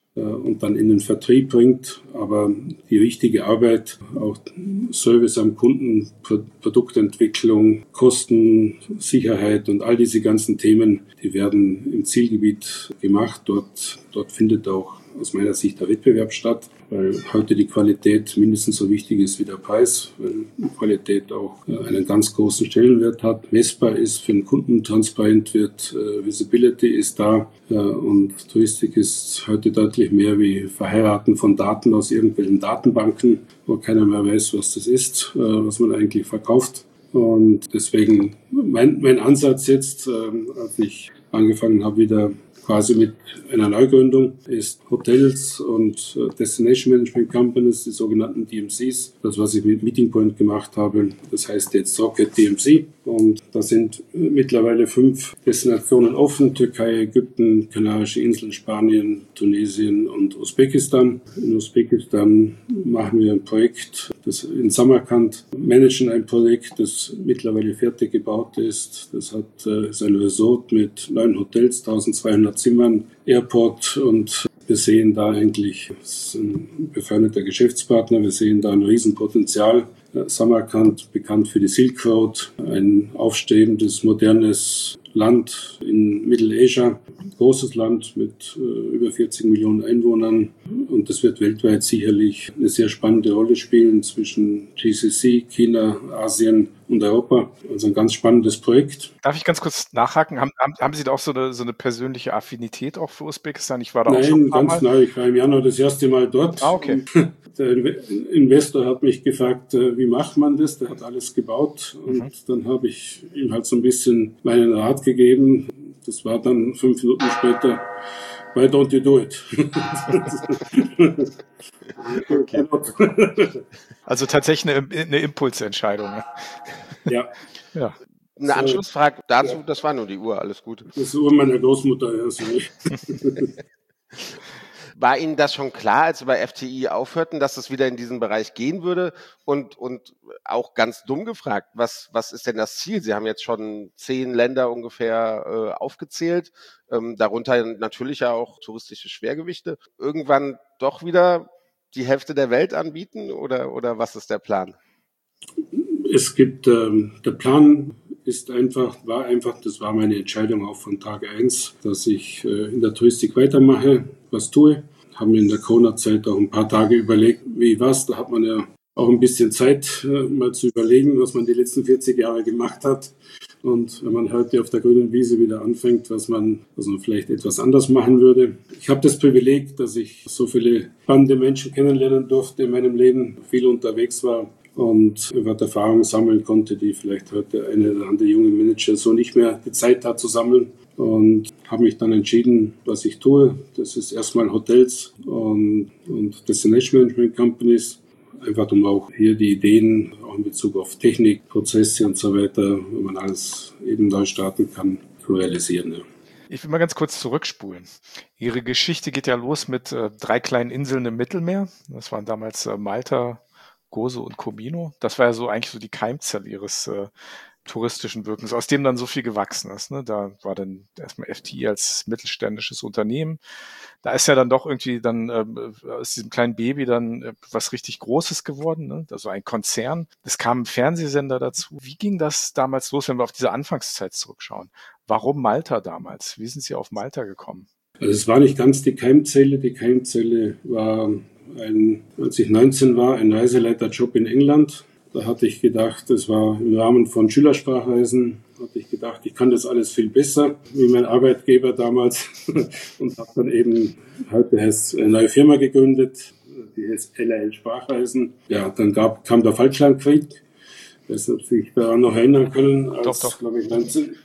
und dann in den Vertrieb bringt. Aber die richtige Arbeit, auch Service am Kunden, Produktentwicklung, Kosten, Sicherheit und all diese ganzen Themen, die werden im Zielgebiet gemacht. Dort, dort findet auch aus meiner Sicht der Wettbewerb statt, weil heute die Qualität mindestens so wichtig ist wie der Preis, weil Qualität auch einen ganz großen Stellenwert hat, messbar ist, für den Kunden transparent wird, Visibility ist da und Touristik ist heute deutlich mehr wie Verheiraten von Daten aus irgendwelchen Datenbanken, wo keiner mehr weiß, was das ist, was man eigentlich verkauft. Und deswegen mein, mein Ansatz jetzt, als ich angefangen habe, wieder quasi mit einer Neugründung, ist Hotels und Destination Management Companies, die sogenannten D M Cs. Das, was ich mit Meeting Point gemacht habe, das heißt jetzt Rocket D M C. Und da sind mittlerweile fünf Destinationen offen: Türkei, Ägypten, Kanarische Inseln, Spanien, Tunesien und Usbekistan. In Usbekistan machen wir ein Projekt, das in Samarkand managen ein Projekt, das mittlerweile fertig gebaut ist. Das hat äh, ist ein Resort mit neun Hotels, eintausendzweihundert Zimmern, Airport, und wir sehen da eigentlich, das ist ein befreundeter Geschäftspartner, wir sehen da ein Riesenpotenzial. Samarkand, bekannt für die Silk Road, ein aufstrebendes, modernes Land in Mittelasia, großes Land mit äh, über vierzig Millionen Einwohnern, und das wird weltweit sicherlich eine sehr spannende Rolle spielen zwischen G C C, China, Asien und Europa. Also ein ganz spannendes Projekt. Darf ich ganz kurz nachhaken? Haben, haben, haben Sie da auch so eine, so eine persönliche Affinität auch für Usbekistan? Ich war da Nein, auch schon ein paar ganz Mal. neu. Ich war im Januar das erste Mal dort. Ah, okay. Der Investor hat mich gefragt, wie macht man das? Der hat alles gebaut, und mhm. dann habe ich ihm halt so ein bisschen meinen Rat gegeben. Das war dann fünf Minuten später, why don't you do it? Okay. Also tatsächlich eine, eine Impulsentscheidung. Ne? Ja. Ja. Eine Anschlussfrage dazu, das war nur die Uhr, alles gut. Das ist die Uhr meiner Großmutter. Also. War Ihnen das schon klar, als Sie bei F T I aufhörten, dass es wieder in diesen Bereich gehen würde? Und, und auch ganz dumm gefragt, was, was ist denn das Ziel? Sie haben jetzt schon zehn Länder ungefähr äh, aufgezählt, ähm, darunter natürlich ja auch touristische Schwergewichte. Irgendwann doch wieder die Hälfte der Welt anbieten, oder, oder was ist der Plan? Es gibt, ähm, der Plan ist einfach, war einfach, das war meine Entscheidung auch von Tag eins, dass ich äh, in der Touristik weitermache, was tue. Haben wir in der Corona-Zeit auch ein paar Tage überlegt, wie was. Da hat man ja auch ein bisschen Zeit, äh, mal zu überlegen, was man die letzten vierzig Jahre gemacht hat. Und wenn man heute auf der grünen Wiese wieder anfängt, was man, was man vielleicht etwas anders machen würde. Ich habe das Privileg, dass ich so viele spannende Menschen kennenlernen durfte in meinem Leben, viel unterwegs war und über Erfahrungen sammeln konnte, die vielleicht heute eine oder andere junge Manager so nicht mehr die Zeit hat zu sammeln. Und habe mich dann entschieden, was ich tue. Das ist erstmal Hotels und, und Destination Management Companies. Einfach um auch hier die Ideen, auch in Bezug auf Technik, Prozesse und so weiter, wenn man alles eben neu starten kann, zu realisieren. Ja. Ich will mal ganz kurz zurückspulen. Ihre Geschichte geht ja los mit äh, drei kleinen Inseln im Mittelmeer. Das waren damals äh, Malta, Gozo und Comino. Das war ja so eigentlich so die Keimzelle Ihres äh, touristischen Wirkens, aus dem dann so viel gewachsen ist. Ne? Da war dann erstmal F T I als mittelständisches Unternehmen. Da ist ja dann doch irgendwie dann äh, aus diesem kleinen Baby dann äh, was richtig Großes geworden, ne? Also ein Konzern. Es kamen Fernsehsender dazu. Wie ging das damals los, wenn wir auf diese Anfangszeit zurückschauen? Warum Malta damals? Wie sind Sie auf Malta gekommen? Also es war nicht ganz die Keimzelle. Die Keimzelle war, ein, als ich neunzehn war, ein Reiseleiterjob in England. Da hatte ich gedacht, das war im Rahmen von Schülersprachreisen, hatte ich gedacht, ich kann das alles viel besser, wie mein Arbeitgeber damals. Und habe dann eben, heute heißt es, eine neue Firma gegründet, die heißt L R L Sprachreisen. Ja, dann gab, kam der Falklandkrieg. Ich weiß nicht, ob Sie sich daran noch erinnern können, als, doch, doch. glaube ich,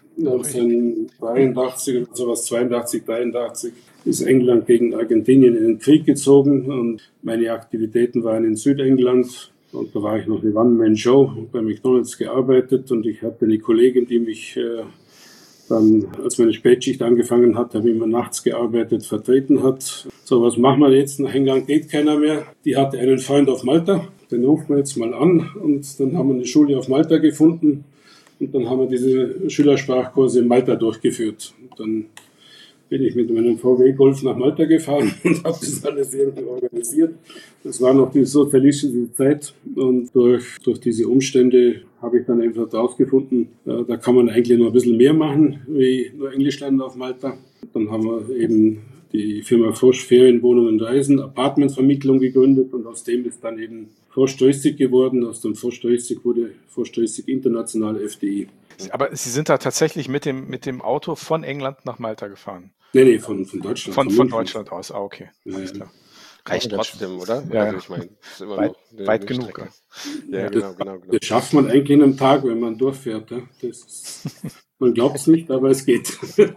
neunzehnhundertdreiundachtzig oder sowas, zweiundachtzig, dreiundachtzig, ist England gegen Argentinien in den Krieg gezogen und meine Aktivitäten waren in Südengland. Und da war ich noch eine One-Man-Show, bei McDonald's gearbeitet und ich hatte eine Kollegin, die mich äh, dann, als meine Spätschicht angefangen hat, habe ich immer nachts gearbeitet, vertreten hat. So, was machen wir jetzt? Nach England geht keiner mehr. Die hatte einen Freund auf Malta, den rufen wir jetzt mal an und dann haben wir eine Schule auf Malta gefunden und dann haben wir diese Schülersprachkurse in Malta durchgeführt. Und dann bin ich mit meinem V W Golf nach Malta gefahren und habe das alles irgendwie organisiert. Das war noch die sozialistische Zeit und durch, durch diese Umstände habe ich dann einfach rausgefunden, äh, da kann man eigentlich noch ein bisschen mehr machen, wie nur Englisch lernen auf Malta. Dann haben wir eben die Firma Frosch Ferienwohnungen und Reisen, Apartmentvermittlung gegründet und aus dem ist dann eben Frosch Dössig geworden. Aus dem Frosch Dössig wurde Frosch Dössig internationale F D I. Aber Sie sind da tatsächlich mit dem, mit dem Auto von England nach Malta gefahren? Nee, nee, von, von Deutschland. Von, von Deutschland aus, ah, okay. Ja, alles klar. Reicht trotzdem, oder? Ja, also ich meine, ist immer weit, noch eine, weit eine genug. Strecke. Ja. Ja, genau, genau, genau. Das schafft man eigentlich in einem Tag, wenn man durchfährt. Ja. Das ist, man glaubt es nicht, aber es geht.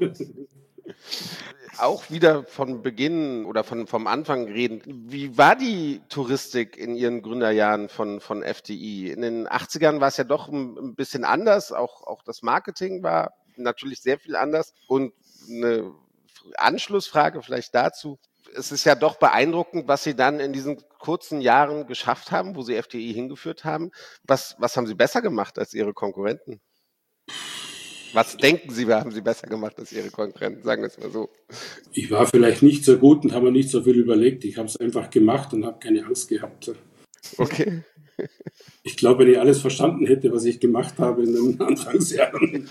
Auch wieder von Beginn oder von, vom Anfang reden. Wie war die Touristik in Ihren Gründerjahren von, von F D I? In den achtzigern war es ja doch ein, ein bisschen anders. Auch, auch das Marketing war natürlich sehr viel anders. Und eine Anschlussfrage vielleicht dazu. Es ist ja doch beeindruckend, was Sie dann in diesen kurzen Jahren geschafft haben, wo Sie F D I hingeführt haben. Was, was haben Sie besser gemacht als Ihre Konkurrenten? Was denken Sie, haben Sie besser gemacht als Ihre Konkurrenten? Sagen wir es mal so. Ich war vielleicht nicht so gut und habe mir nicht so viel überlegt. Ich habe es einfach gemacht und habe keine Angst gehabt. Okay. Ich glaube, wenn ich alles verstanden hätte, was ich gemacht habe in den Anfangsjahren,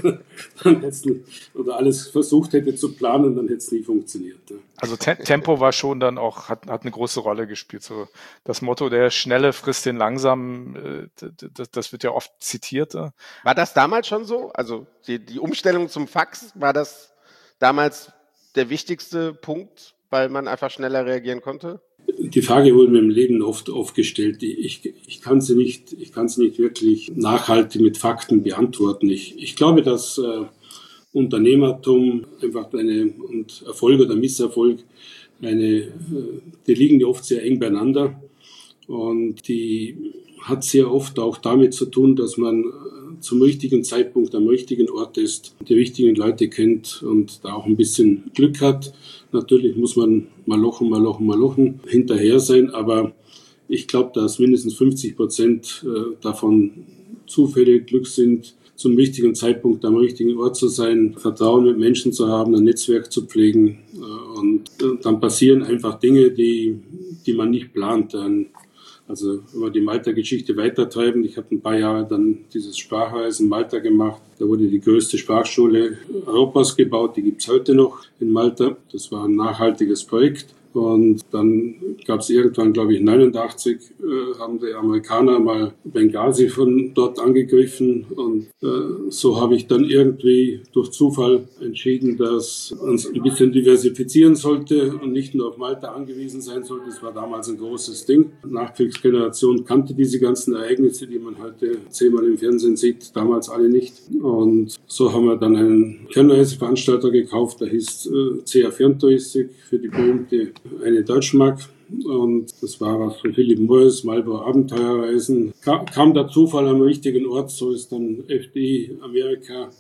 dann hätte es nicht, oder alles versucht hätte zu planen, dann hätte es nie funktioniert. Also Te- Tempo war schon dann auch, hat, hat eine große Rolle gespielt. So das Motto, der Schnelle frisst den Langsamen, das, das wird ja oft zitiert. War das damals schon so? Also die, die Umstellung zum Fax, war das damals der wichtigste Punkt, weil man einfach schneller reagieren konnte? Die Frage wurde mir im Leben oft aufgestellt. Ich, ich kann sie nicht, ich kann sie nicht wirklich nachhaltig mit Fakten beantworten. Ich, ich glaube, dass äh, Unternehmertum einfach eine, und Erfolg oder Misserfolg, eine, äh, die liegen ja oft sehr eng beieinander. Und die hat sehr oft auch damit zu tun, dass man zum richtigen Zeitpunkt am richtigen Ort ist, die richtigen Leute kennt und da auch ein bisschen Glück hat. Natürlich muss man mal lochen, mal lochen, mal lochen hinterher sein, aber ich glaube, dass mindestens fünfzig Prozent davon Zufälle, Glück sind, zum richtigen Zeitpunkt am richtigen Ort zu sein, Vertrauen mit Menschen zu haben, ein Netzwerk zu pflegen und dann passieren einfach Dinge, die, die man nicht plant. Also wenn wir die Malta-Geschichte weitertreiben, ich habe ein paar Jahre dann dieses Sprachreisen in Malta gemacht. Da wurde die größte Sprachschule Europas gebaut, die gibt's heute noch in Malta. Das war ein nachhaltiges Projekt. Und dann gab es irgendwann, glaube ich, neunundachtzig, äh, haben die Amerikaner mal Benghazi von dort angegriffen. Und äh, so habe ich dann irgendwie durch Zufall entschieden, dass uns ein bisschen diversifizieren sollte und nicht nur auf Malta angewiesen sein sollte. Das war damals ein großes Ding. Nachkriegsgeneration kannte diese ganzen Ereignisse, die man heute zehnmal im Fernsehen sieht, damals alle nicht. Und so haben wir dann einen Fernreiseveranstalter gekauft, der hieß äh, C A Ferntouristik für die berühmte eine Deutschmark. Und das war was von Philipp Morris, Marlboro Abenteuerreisen. Ka- kam der Zufall am richtigen Ort, so ist dann F D I Amerika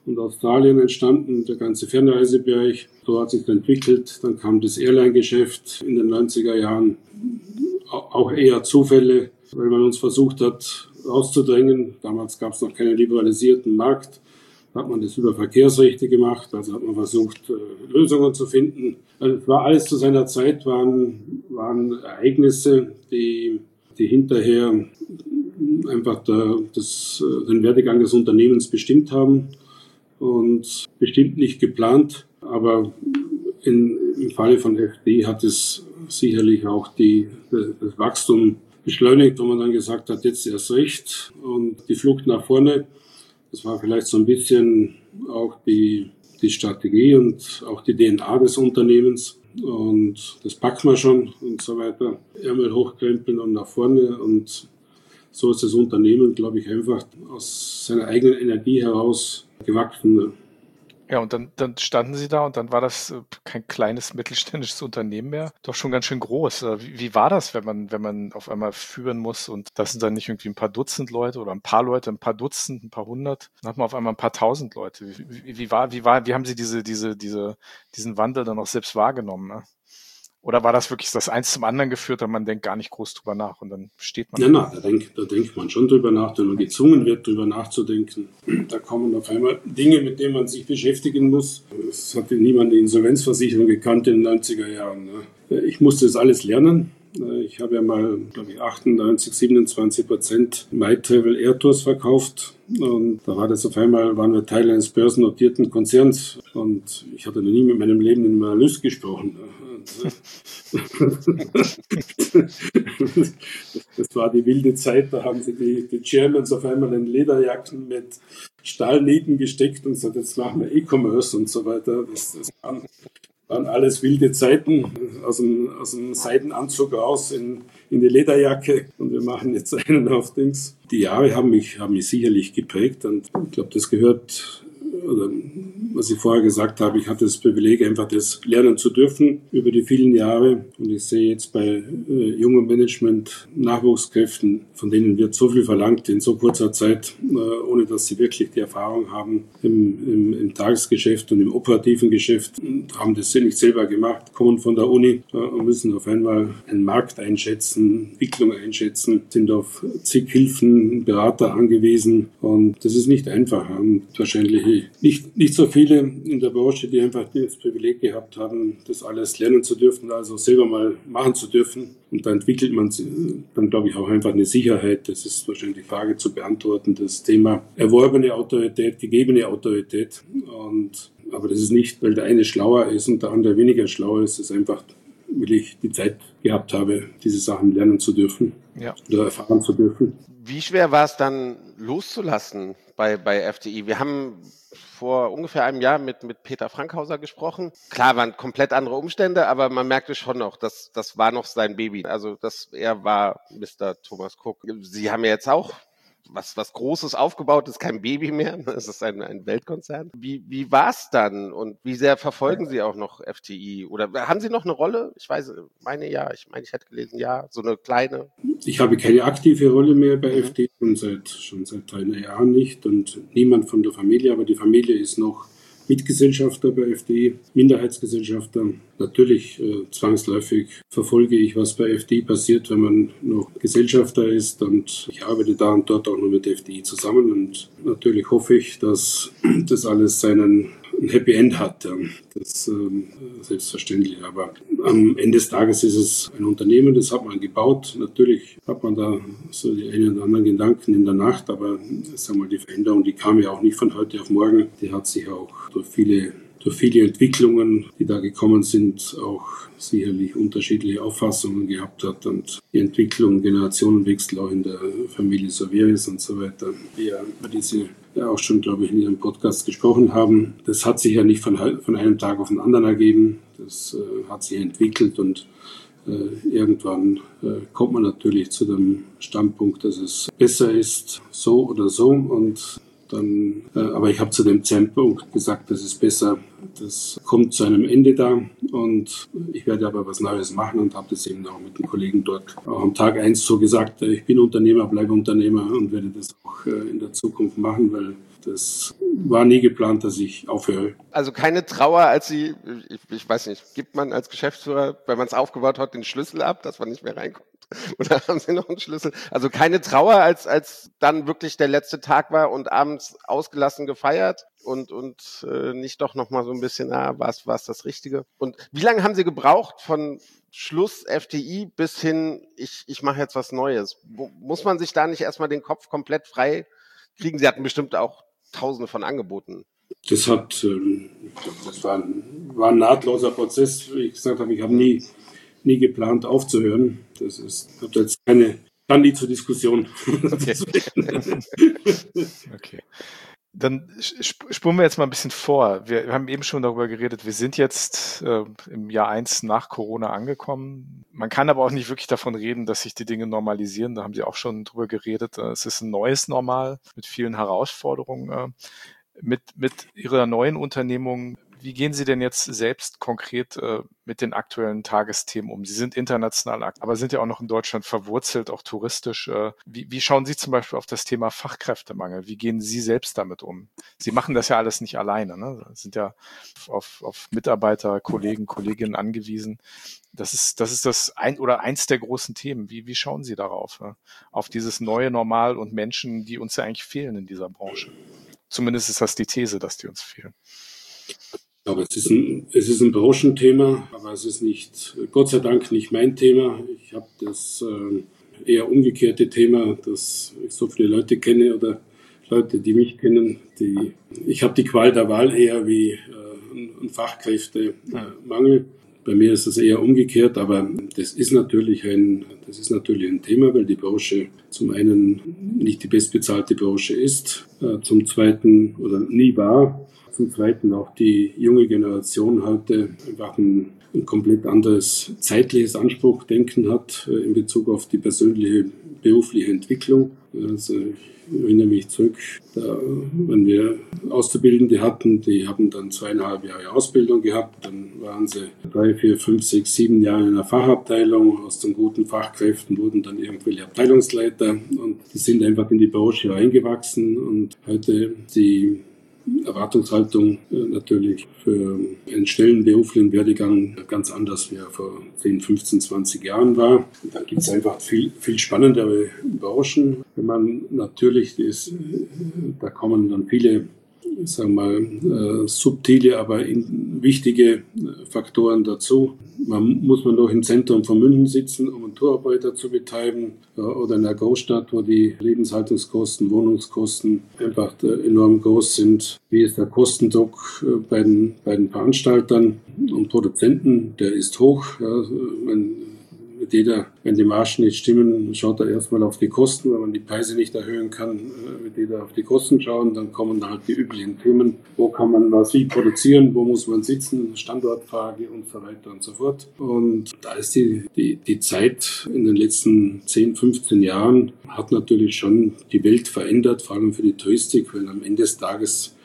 und Australien entstanden, der ganze Fernreisebereich. So hat sich entwickelt. Dann kam das Airline-Geschäft in den neunziger Jahren, auch eher Zufälle, weil man uns versucht hat rauszudrängen. Damals gab es noch keinen liberalisierten Markt. Da hat man das über Verkehrsrechte gemacht, also hat man versucht, Lösungen zu finden. Also es war alles zu seiner Zeit, waren, waren Ereignisse, die, die hinterher einfach der, das, den Werdegang des Unternehmens bestimmt haben und bestimmt nicht geplant. Aber in, im Falle von F D hat es sicherlich auch die, das Wachstum beschleunigt, wo man dann gesagt hat, jetzt erst recht und die Flucht nach vorne. Das war vielleicht so ein bisschen auch die, die Strategie und auch die D N A des Unternehmens. Und das packen wir schon und so weiter. Ärmel hochkrempeln und nach vorne. Und so ist das Unternehmen, glaube ich, einfach aus seiner eigenen Energie heraus gewachsen. Ja, und dann, dann standen Sie da und dann war das kein kleines mittelständisches Unternehmen mehr, doch schon ganz schön groß. Wie, wie war das, wenn man, wenn man auf einmal führen muss und das sind dann nicht irgendwie ein paar Dutzend Leute oder ein paar Leute, ein paar Dutzend, ein paar hundert, dann hat man auf einmal ein paar tausend Leute. Wie, wie, wie war, wie war, wie haben Sie diese, diese, diese, diesen Wandel dann auch selbst wahrgenommen, ne? Oder war das wirklich das eins zum anderen geführt und man denkt gar nicht groß drüber nach und dann steht man? Ja, na, da denkt, da denkt man schon drüber nach, wenn man gezwungen wird, drüber nachzudenken. Da kommen auf einmal Dinge, mit denen man sich beschäftigen muss. Es hatte niemand die Insolvenzversicherung gekannt in den neunziger Jahren. Ich musste das alles lernen. Ich habe ja mal, glaube ich, achtundneunzig, siebenundzwanzig Prozent MyTravel Air Tours verkauft. Und da war das auf einmal, waren wir Teil eines börsennotierten Konzerns. Und ich hatte noch nie mit meinem Leben in Analyst gesprochen. Das war die wilde Zeit, da haben sie die, die Chairmans auf einmal in Lederjacken mit Stahlnieten gesteckt und gesagt, jetzt machen wir E-Commerce und so weiter. Das, das waren, waren alles wilde Zeiten, aus dem, aus dem Seidenanzug raus in, in die Lederjacke und wir machen jetzt einen auf Dings. Die Jahre haben mich, haben mich sicherlich geprägt und ich glaube, das gehört, oder was ich vorher gesagt habe, ich hatte das Privileg, einfach das lernen zu dürfen über die vielen Jahre. Und ich sehe jetzt bei äh, jungen Management, Nachwuchskräften, von denen wird so viel verlangt in so kurzer Zeit, äh, ohne dass sie wirklich die Erfahrung haben im, im, im Tagesgeschäft und im operativen Geschäft, und haben das nicht selber gemacht, kommen von der Uni äh, und müssen auf einmal einen Markt einschätzen, Entwicklung einschätzen, sind auf zig Hilfen, Berater angewiesen. Und das ist nicht einfach. Und wahrscheinlich nicht, nicht so viele in der Branche, die einfach das Privileg gehabt haben, das alles lernen zu dürfen, also selber mal machen zu dürfen. Und da entwickelt man dann, glaube ich, auch einfach eine Sicherheit. Das ist wahrscheinlich die Frage zu beantworten, das Thema erworbene Autorität, gegebene Autorität. Und, aber das ist nicht, weil der eine schlauer ist und der andere weniger schlau ist. Es ist einfach, weil ich die Zeit gehabt habe, diese Sachen lernen zu dürfen, ja, oder erfahren zu dürfen. Wie schwer war es dann loszulassen bei, bei F D I? Wir haben vor ungefähr einem Jahr mit, mit Peter Frankhauser gesprochen. Klar, waren komplett andere Umstände, aber man merkte schon noch, dass das war noch sein Baby. Also das, er war Mister Thomas Cook. Sie haben ja jetzt auch was, was Großes aufgebaut, ist kein Baby mehr, es ist ein, ein Weltkonzern. Wie, wie war es dann und wie sehr verfolgen Sie auch noch F T I? Oder haben Sie noch eine Rolle? Ich weiß, meine ja, ich meine, ich hätte gelesen, ja, so eine kleine. Ich habe keine aktive Rolle mehr bei mhm. F T I und seit, schon seit drei Jahren nicht und niemand von der Familie, aber die Familie ist noch Mitgesellschafter bei F D I, Minderheitsgesellschafter. Natürlich äh, zwangsläufig verfolge ich, was bei F D I passiert, wenn man noch Gesellschafter ist, und ich arbeite da und dort auch noch mit F D I zusammen und natürlich hoffe ich, dass das alles seinen ein Happy End hat. Das ist ähm, selbstverständlich. Aber am Ende des Tages ist es ein Unternehmen, das hat man gebaut. Natürlich hat man da so die einen oder anderen Gedanken in der Nacht, aber sagen wir mal, die Veränderung, die kam ja auch nicht von heute auf morgen. Die hat sich auch durch viele durch viele Entwicklungen, die da gekommen sind, auch sicherlich unterschiedliche Auffassungen gehabt hat und die Entwicklung, Generationenwechsel auch in der Familie Saveris und so weiter, wie ja über diese ja auch schon, glaube ich, in Ihrem Podcast gesprochen haben. Das hat sich ja nicht von, von einem Tag auf den anderen ergeben. Das äh, hat sich entwickelt und äh, irgendwann äh, kommt man natürlich zu dem Standpunkt, dass es besser ist, so oder so. Und dann, äh, aber ich habe zu dem Zeitpunkt gesagt, das ist besser, das kommt zu einem Ende da und ich werde aber was Neues machen und habe das eben auch mit den Kollegen dort auch am Tag eins so gesagt, ich bin Unternehmer, bleibe Unternehmer und werde das auch äh, in der Zukunft machen, weil das war nie geplant, dass ich aufhöre. Also keine Trauer, als Sie, ich, ich weiß nicht, gibt man als Geschäftsführer, wenn man es aufgebaut hat, den Schlüssel ab, dass man nicht mehr reinkommt? Oder haben Sie noch einen Schlüssel? Also keine Trauer, als als dann wirklich der letzte Tag war und abends ausgelassen gefeiert und und äh, nicht doch noch mal so ein bisschen, ah, war es das Richtige? Und wie lange haben Sie gebraucht von Schluss F T I bis hin, ich ich mache jetzt was Neues? Wo, muss man sich da nicht erstmal den Kopf komplett frei kriegen? Sie hatten bestimmt auch Tausende von Angeboten. Das hat, das war ein, war ein nahtloser Prozess. Wie ich gesagt habe, ich habe nie, nie geplant aufzuhören. Das ist, ich habe jetzt keine, dann nie zur Diskussion. Okay. Okay. Dann spulen wir jetzt mal ein bisschen vor. Wir haben eben schon darüber geredet, wir sind jetzt äh, im Jahr eins nach Corona angekommen. Man kann aber auch nicht wirklich davon reden, dass sich die Dinge normalisieren. Da haben Sie auch schon drüber geredet. Es ist ein neues Normal mit vielen Herausforderungen. Äh, mit, mit Ihrer neuen Unternehmung, wie gehen Sie denn jetzt selbst konkret äh, mit den aktuellen Tagesthemen um? Sie sind international aktiv, aber sind ja auch noch in Deutschland verwurzelt, auch touristisch. Äh, wie, wie schauen Sie zum Beispiel auf das Thema Fachkräftemangel? Wie gehen Sie selbst damit um? Sie machen das ja alles nicht alleine, ne? Sie sind ja auf, auf Mitarbeiter, Kollegen, Kolleginnen angewiesen. Das ist, das ist das ein oder eins der großen Themen. Wie, wie schauen Sie darauf? Äh, auf dieses neue Normal und Menschen, die uns ja eigentlich fehlen in dieser Branche? Zumindest ist das die These, dass die uns fehlen. Ich glaube, es ist ein, es ist ein Branchenthema, aber es ist nicht, Gott sei Dank nicht mein Thema. Ich habe das äh, eher umgekehrte Thema, dass ich so viele Leute kenne oder Leute, die mich kennen. Die, ich habe die Qual der Wahl eher wie äh, ein Fachkräftemangel. Bei mir ist es eher umgekehrt, aber das ist natürlich ein, das ist natürlich ein Thema, weil die Branche zum einen nicht die bestbezahlte Branche ist, äh, zum zweiten oder nie war. Zum Zweiten auch die junge Generation heute einfach ein, ein komplett anderes zeitliches Anspruchdenken hat äh, in Bezug auf die persönliche berufliche Entwicklung. Also ich erinnere mich zurück, da, wenn wir Auszubildende hatten, die haben dann zweieinhalb Jahre Ausbildung gehabt, dann waren sie drei, vier, fünf, sechs, sieben Jahre in einer Fachabteilung. Aus den guten Fachkräften wurden dann irgendwelche Abteilungsleiter und die sind einfach in die Branche reingewachsen und heute die Erwartungshaltung äh, natürlich für einen schnellen beruflichen Werdegang ganz anders, wie er vor zehn, fünfzehn, zwanzig Jahren war. Da gibt es einfach viel, viel spannendere Branchen. Wenn man natürlich ist, äh, da kommen dann viele, sagen wir mal, äh, subtile, aber in, wichtige äh, Faktoren dazu. Man muss man doch im Zentrum von München sitzen, um einen Tourarbeiter zu betreiben, äh, oder in einer Großstadt, wo die Lebenshaltungskosten, Wohnungskosten einfach äh, enorm groß sind. Wie ist der Kostendruck äh, bei, den, bei den Veranstaltern und Produzenten? Der ist hoch. Ja, man, mit jeder, wenn die Margen nicht stimmen, schaut er erstmal auf die Kosten. Wenn man die Preise nicht erhöhen kann, mit jeder auf die Kosten schauen, dann kommen da halt die üblichen Themen. Wo kann man was wie produzieren? Wo muss man sitzen? Standortfrage und so weiter und so fort. Und da ist die, die, die Zeit in den letzten zehn, fünfzehn Jahren hat natürlich schon die Welt verändert, vor allem für die Touristik, weil am Ende des Tages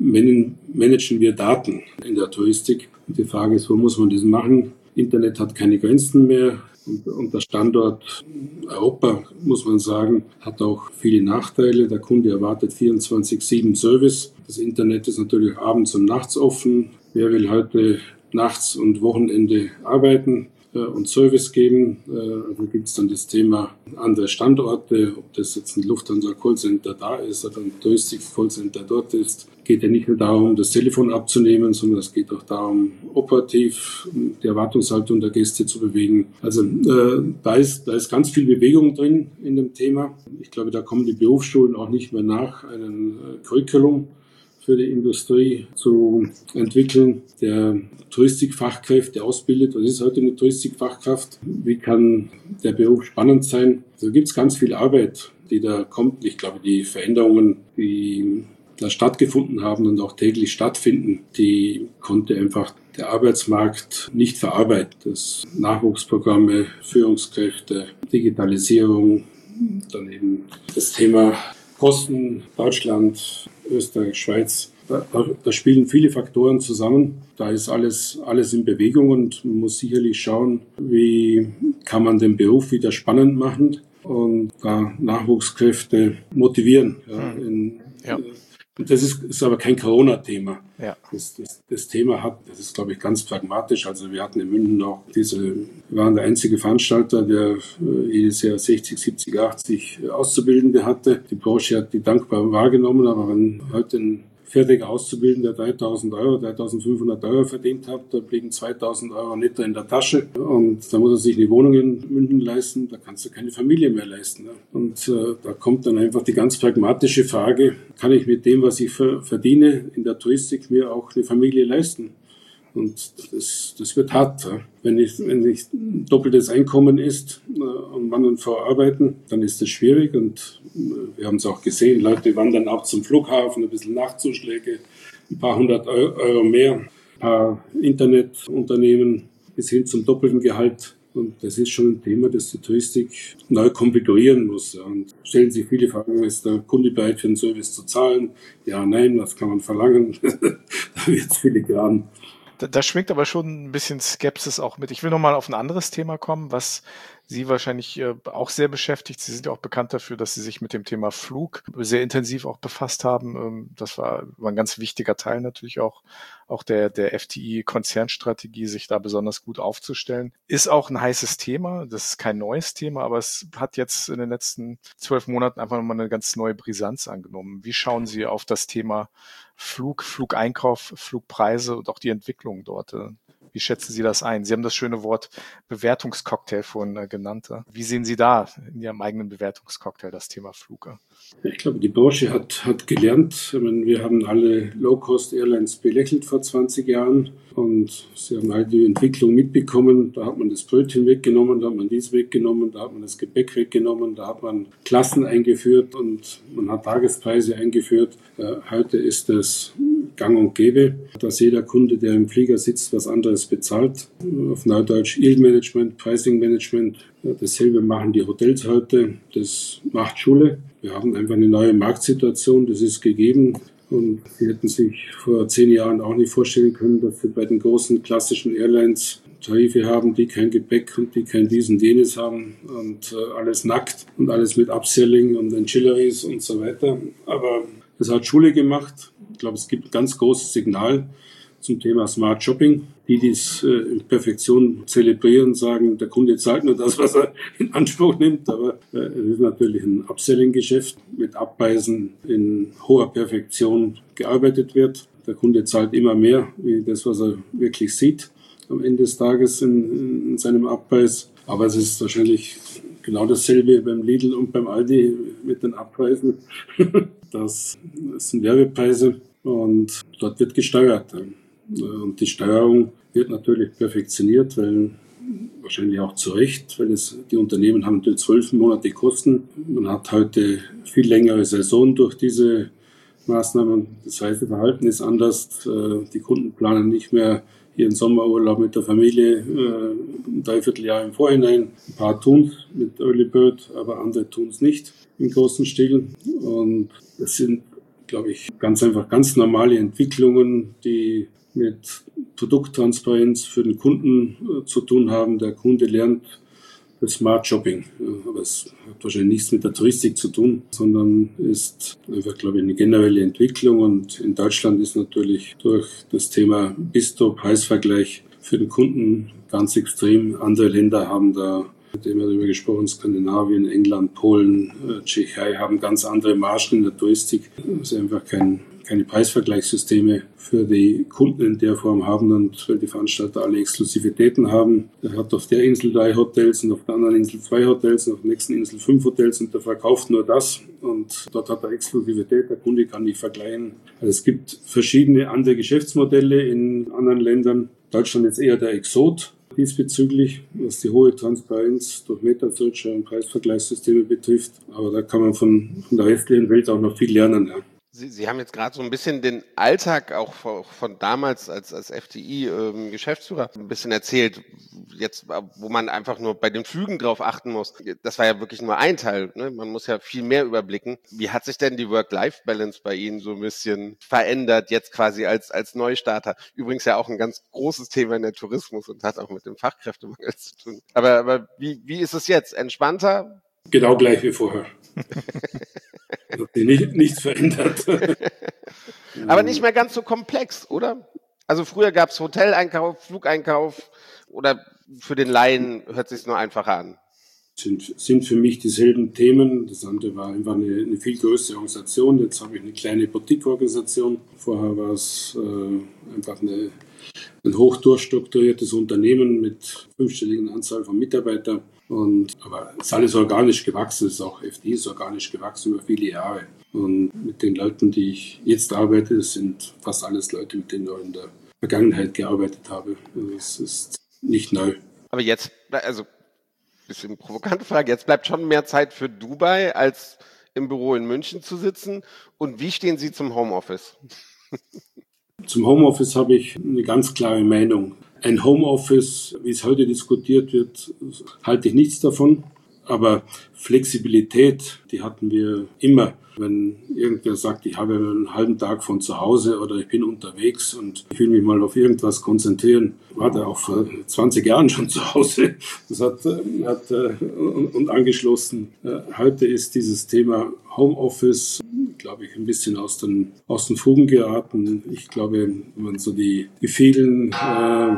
managen wir Daten in der Touristik. Und die Frage ist, wo muss man das machen? Internet hat keine Grenzen mehr. Und, und der Standort Europa, muss man sagen, hat auch viele Nachteile. Der Kunde erwartet vierundzwanzig sieben Service. Das Internet ist natürlich abends und nachts offen. Wer will heute nachts und Wochenende arbeiten äh, und Service geben? Äh, also gibt es dann das Thema andere Standorte, ob das jetzt ein Lufthansa-Callcenter da ist oder ein Touristik-Callcenter dort ist. Es geht ja nicht nur darum, das Telefon abzunehmen, sondern es geht auch darum, operativ die Erwartungshaltung der Gäste zu bewegen. Also äh, da ist, da ist ganz viel Bewegung drin in dem Thema. Ich glaube, da kommen die Berufsschulen auch nicht mehr nach, einen äh, Curriculum für die Industrie zu entwickeln, der Touristikfachkräfte ausbildet. Was ist heute eine Touristikfachkraft? Wie kann der Beruf spannend sein? Also gibt es ganz viel Arbeit, die da kommt. Ich glaube, die Veränderungen, die da stattgefunden haben und auch täglich stattfinden, die konnte einfach der Arbeitsmarkt nicht verarbeiten. Das Nachwuchsprogramme, Führungskräfte, Digitalisierung, dann eben das Thema Kosten, Deutschland, Österreich, Schweiz. Da, da spielen viele Faktoren zusammen. Da ist alles, alles in Bewegung und man muss sicherlich schauen, wie kann man den Beruf wieder spannend machen und da Nachwuchskräfte motivieren. Ja, in, ja. Und das ist, ist aber kein Corona-Thema. Ja. Das, das, das Thema hat, das ist, glaube ich, ganz pragmatisch. Also wir hatten in München auch diese, wir waren der einzige Veranstalter, der äh, jedes Jahr sechzig, siebzig, achtzig Auszubildende hatte. Die Branche hat die dankbar wahrgenommen, aber wenn heute ein fertiger Auszubildender dreitausend Euro, dreitausendfünfhundert Euro verdient hat, da blieben zweitausend Euro netto in der Tasche und da muss er sich eine Wohnung in München leisten, da kannst du keine Familie mehr leisten. Ne? Und äh, da kommt dann einfach die ganz pragmatische Frage, kann ich mit dem, was ich verdiene in der Touristik, mir auch eine Familie leisten? Und das, das wird hart. Ja. Wenn ich, wenn ich ein doppeltes Einkommen ist äh, und Mann und Frau arbeiten, dann ist das schwierig. Und äh, wir haben es auch gesehen, Leute wandern auch zum Flughafen, ein bisschen Nachtzuschläge, ein paar hundert Euro mehr, ein paar Internetunternehmen bis hin zum doppelten Gehalt. Und das ist schon ein Thema, das die Touristik neu konfigurieren muss. Und stellen sich viele Fragen, ist der Kunde bereit für den Service zu zahlen? Ja, nein, das kann man verlangen. Da wird es filigran. Da, da schwingt aber schon ein bisschen Skepsis auch mit. Ich will nochmal auf ein anderes Thema kommen, was Sie wahrscheinlich äh, auch sehr beschäftigt. Sie sind ja auch bekannt dafür, dass Sie sich mit dem Thema Flug sehr intensiv auch befasst haben. Ähm, das war, war ein ganz wichtiger Teil natürlich auch, auch der, der F T I-Konzernstrategie, sich da besonders gut aufzustellen. Ist auch ein heißes Thema. Das ist kein neues Thema, aber es hat jetzt in den letzten zwölf Monaten einfach nochmal eine ganz neue Brisanz angenommen. Wie schauen Sie auf das Thema Flug, Flugeinkauf, Flugpreise und auch die Entwicklung dort? Wie schätzen Sie das ein? Sie haben das schöne Wort Bewertungscocktail vorhin äh, genannt. Wie sehen Sie da in Ihrem eigenen Bewertungscocktail das Thema Flug? Ich glaube, die Branche hat, hat gelernt. Ich meine, wir haben alle Low-Cost-Airlines belächelt vor zwanzig Jahren und sie haben halt die Entwicklung mitbekommen. Da hat man das Brötchen weggenommen, da hat man dies weggenommen, da hat man das Gepäck weggenommen, da hat man Klassen eingeführt und man hat Tagespreise eingeführt. Äh, heute ist es gang und gäbe, dass jeder Kunde, der im Flieger sitzt, was anderes bezahlt. Auf Neudeutsch Yield Management, Pricing Management. Dasselbe machen die Hotels heute. Das macht Schule. Wir haben einfach eine neue Marktsituation. Das ist gegeben. Und sie hätten sich vor zehn Jahren auch nicht vorstellen können, dass wir bei den großen klassischen Airlines Tarife haben, die kein Gepäck und die kein dies und jenes haben und äh, alles nackt und alles mit Upselling und Ancillaries und so weiter. Aber es hat Schule gemacht. Ich glaube, es gibt ein ganz großes Signal zum Thema Smart Shopping. Die, die es äh, in Perfektion zelebrieren, sagen, der Kunde zahlt nur das, was er in Anspruch nimmt. Aber äh, es ist natürlich ein Upselling-Geschäft mit Abpreisen in hoher Perfektion gearbeitet wird. Der Kunde zahlt immer mehr, wie das, was er wirklich sieht am Ende des Tages in, in seinem Abpreis. Aber es ist wahrscheinlich genau dasselbe beim Lidl und beim Aldi mit den Abpreisen. Das, das sind Werbepreise und dort wird gesteuert. Und die Steuerung wird natürlich perfektioniert, weil wahrscheinlich auch zu Recht, weil es, die Unternehmen haben natürlich zwölf Monate Kosten. Man hat heute viel längere Saison durch diese Maßnahmen. Das Reiseverhalten ist anders. Die Kunden planen nicht mehr ihren Sommerurlaub mit der Familie ein Dreivierteljahr im Vorhinein. Ein paar tun es mit Early Bird, aber andere tun es nicht im großen Stil. Und das sind, glaube ich, ganz einfach ganz normale Entwicklungen, die mit Produkttransparenz für den Kunden äh, zu tun haben. Der Kunde lernt das Smart Shopping. Ja, aber es hat wahrscheinlich nichts mit der Touristik zu tun, sondern ist einfach, glaube ich, eine generelle Entwicklung. Und in Deutschland ist natürlich durch das Thema Bistro, Preisvergleich für den Kunden ganz extrem. Andere Länder haben da, mit dem wir darüber gesprochen, Skandinavien, England, Polen, äh, Tschechei haben ganz andere Margen in der Touristik. Es ist einfach kein keine Preisvergleichssysteme für die Kunden in der Form haben und weil die Veranstalter alle Exklusivitäten haben. Er hat auf der Insel drei Hotels und auf der anderen Insel zwei Hotels und auf der nächsten Insel fünf Hotels und der verkauft nur das und dort hat er Exklusivität, der Kunde kann nicht vergleichen. Also es gibt verschiedene andere Geschäftsmodelle in anderen Ländern. Deutschland ist eher der Exot diesbezüglich, was die hohe Transparenz durch Meta-Searcher und Preisvergleichssysteme betrifft. Aber da kann man von, von der restlichen Welt auch noch viel lernen. Ja. Sie, Sie haben jetzt gerade so ein bisschen den Alltag auch von, von damals als, als F T I-Geschäftsführer ähm, ein bisschen erzählt, jetzt, wo man einfach nur bei den Flügen drauf achten muss. Das war ja wirklich nur ein Teil, ne? Man muss ja viel mehr überblicken. Wie hat sich denn die Work-Life-Balance bei Ihnen so ein bisschen verändert, jetzt quasi als, als Neustarter? Übrigens ja auch ein ganz großes Thema in der Tourismus und hat auch mit dem Fachkräftemangel zu tun. Aber, aber wie, wie ist es jetzt? Entspannter? Genau gleich wie vorher. Hat sich nicht, nichts verändert. Aber nicht mehr ganz so komplex, oder? Also früher gab es Hoteleinkauf, Flugeinkauf oder für den Laien hört sich nur einfacher an. Sind, sind für mich dieselben Themen. Das andere war einfach eine, eine viel größere Organisation. Jetzt habe ich eine kleine Boutique-Organisation. Vorher war es äh, einfach eine, ein hoch durchstrukturiertes Unternehmen mit fünfstelligen Anzahl von Mitarbeitern. Und, aber es ist alles organisch gewachsen. Es ist auch F D ist organisch gewachsen über viele Jahre. Und mit den Leuten, die ich jetzt arbeite, sind fast alles Leute, mit denen ich in der Vergangenheit gearbeitet habe. Das ist nicht neu. Aber jetzt, also bisschen provokante Frage, jetzt bleibt schon mehr Zeit für Dubai, als im Büro in München zu sitzen. Und wie stehen Sie zum Homeoffice? Zum Homeoffice habe ich eine ganz klare Meinung. Ein Homeoffice, wie es heute diskutiert wird, halte ich nichts davon. Aber Flexibilität, die hatten wir immer. Wenn irgendwer sagt, ich habe einen halben Tag von zu Hause oder ich bin unterwegs und ich will mich mal auf irgendwas konzentrieren, war da auch vor zwanzig Jahren schon zu Hause. Das hat, hat und angeschlossen. Heute ist dieses Thema Homeoffice, glaube ich, ein bisschen aus den, aus den Fugen geraten. Ich glaube, wenn man so die, die vielen äh,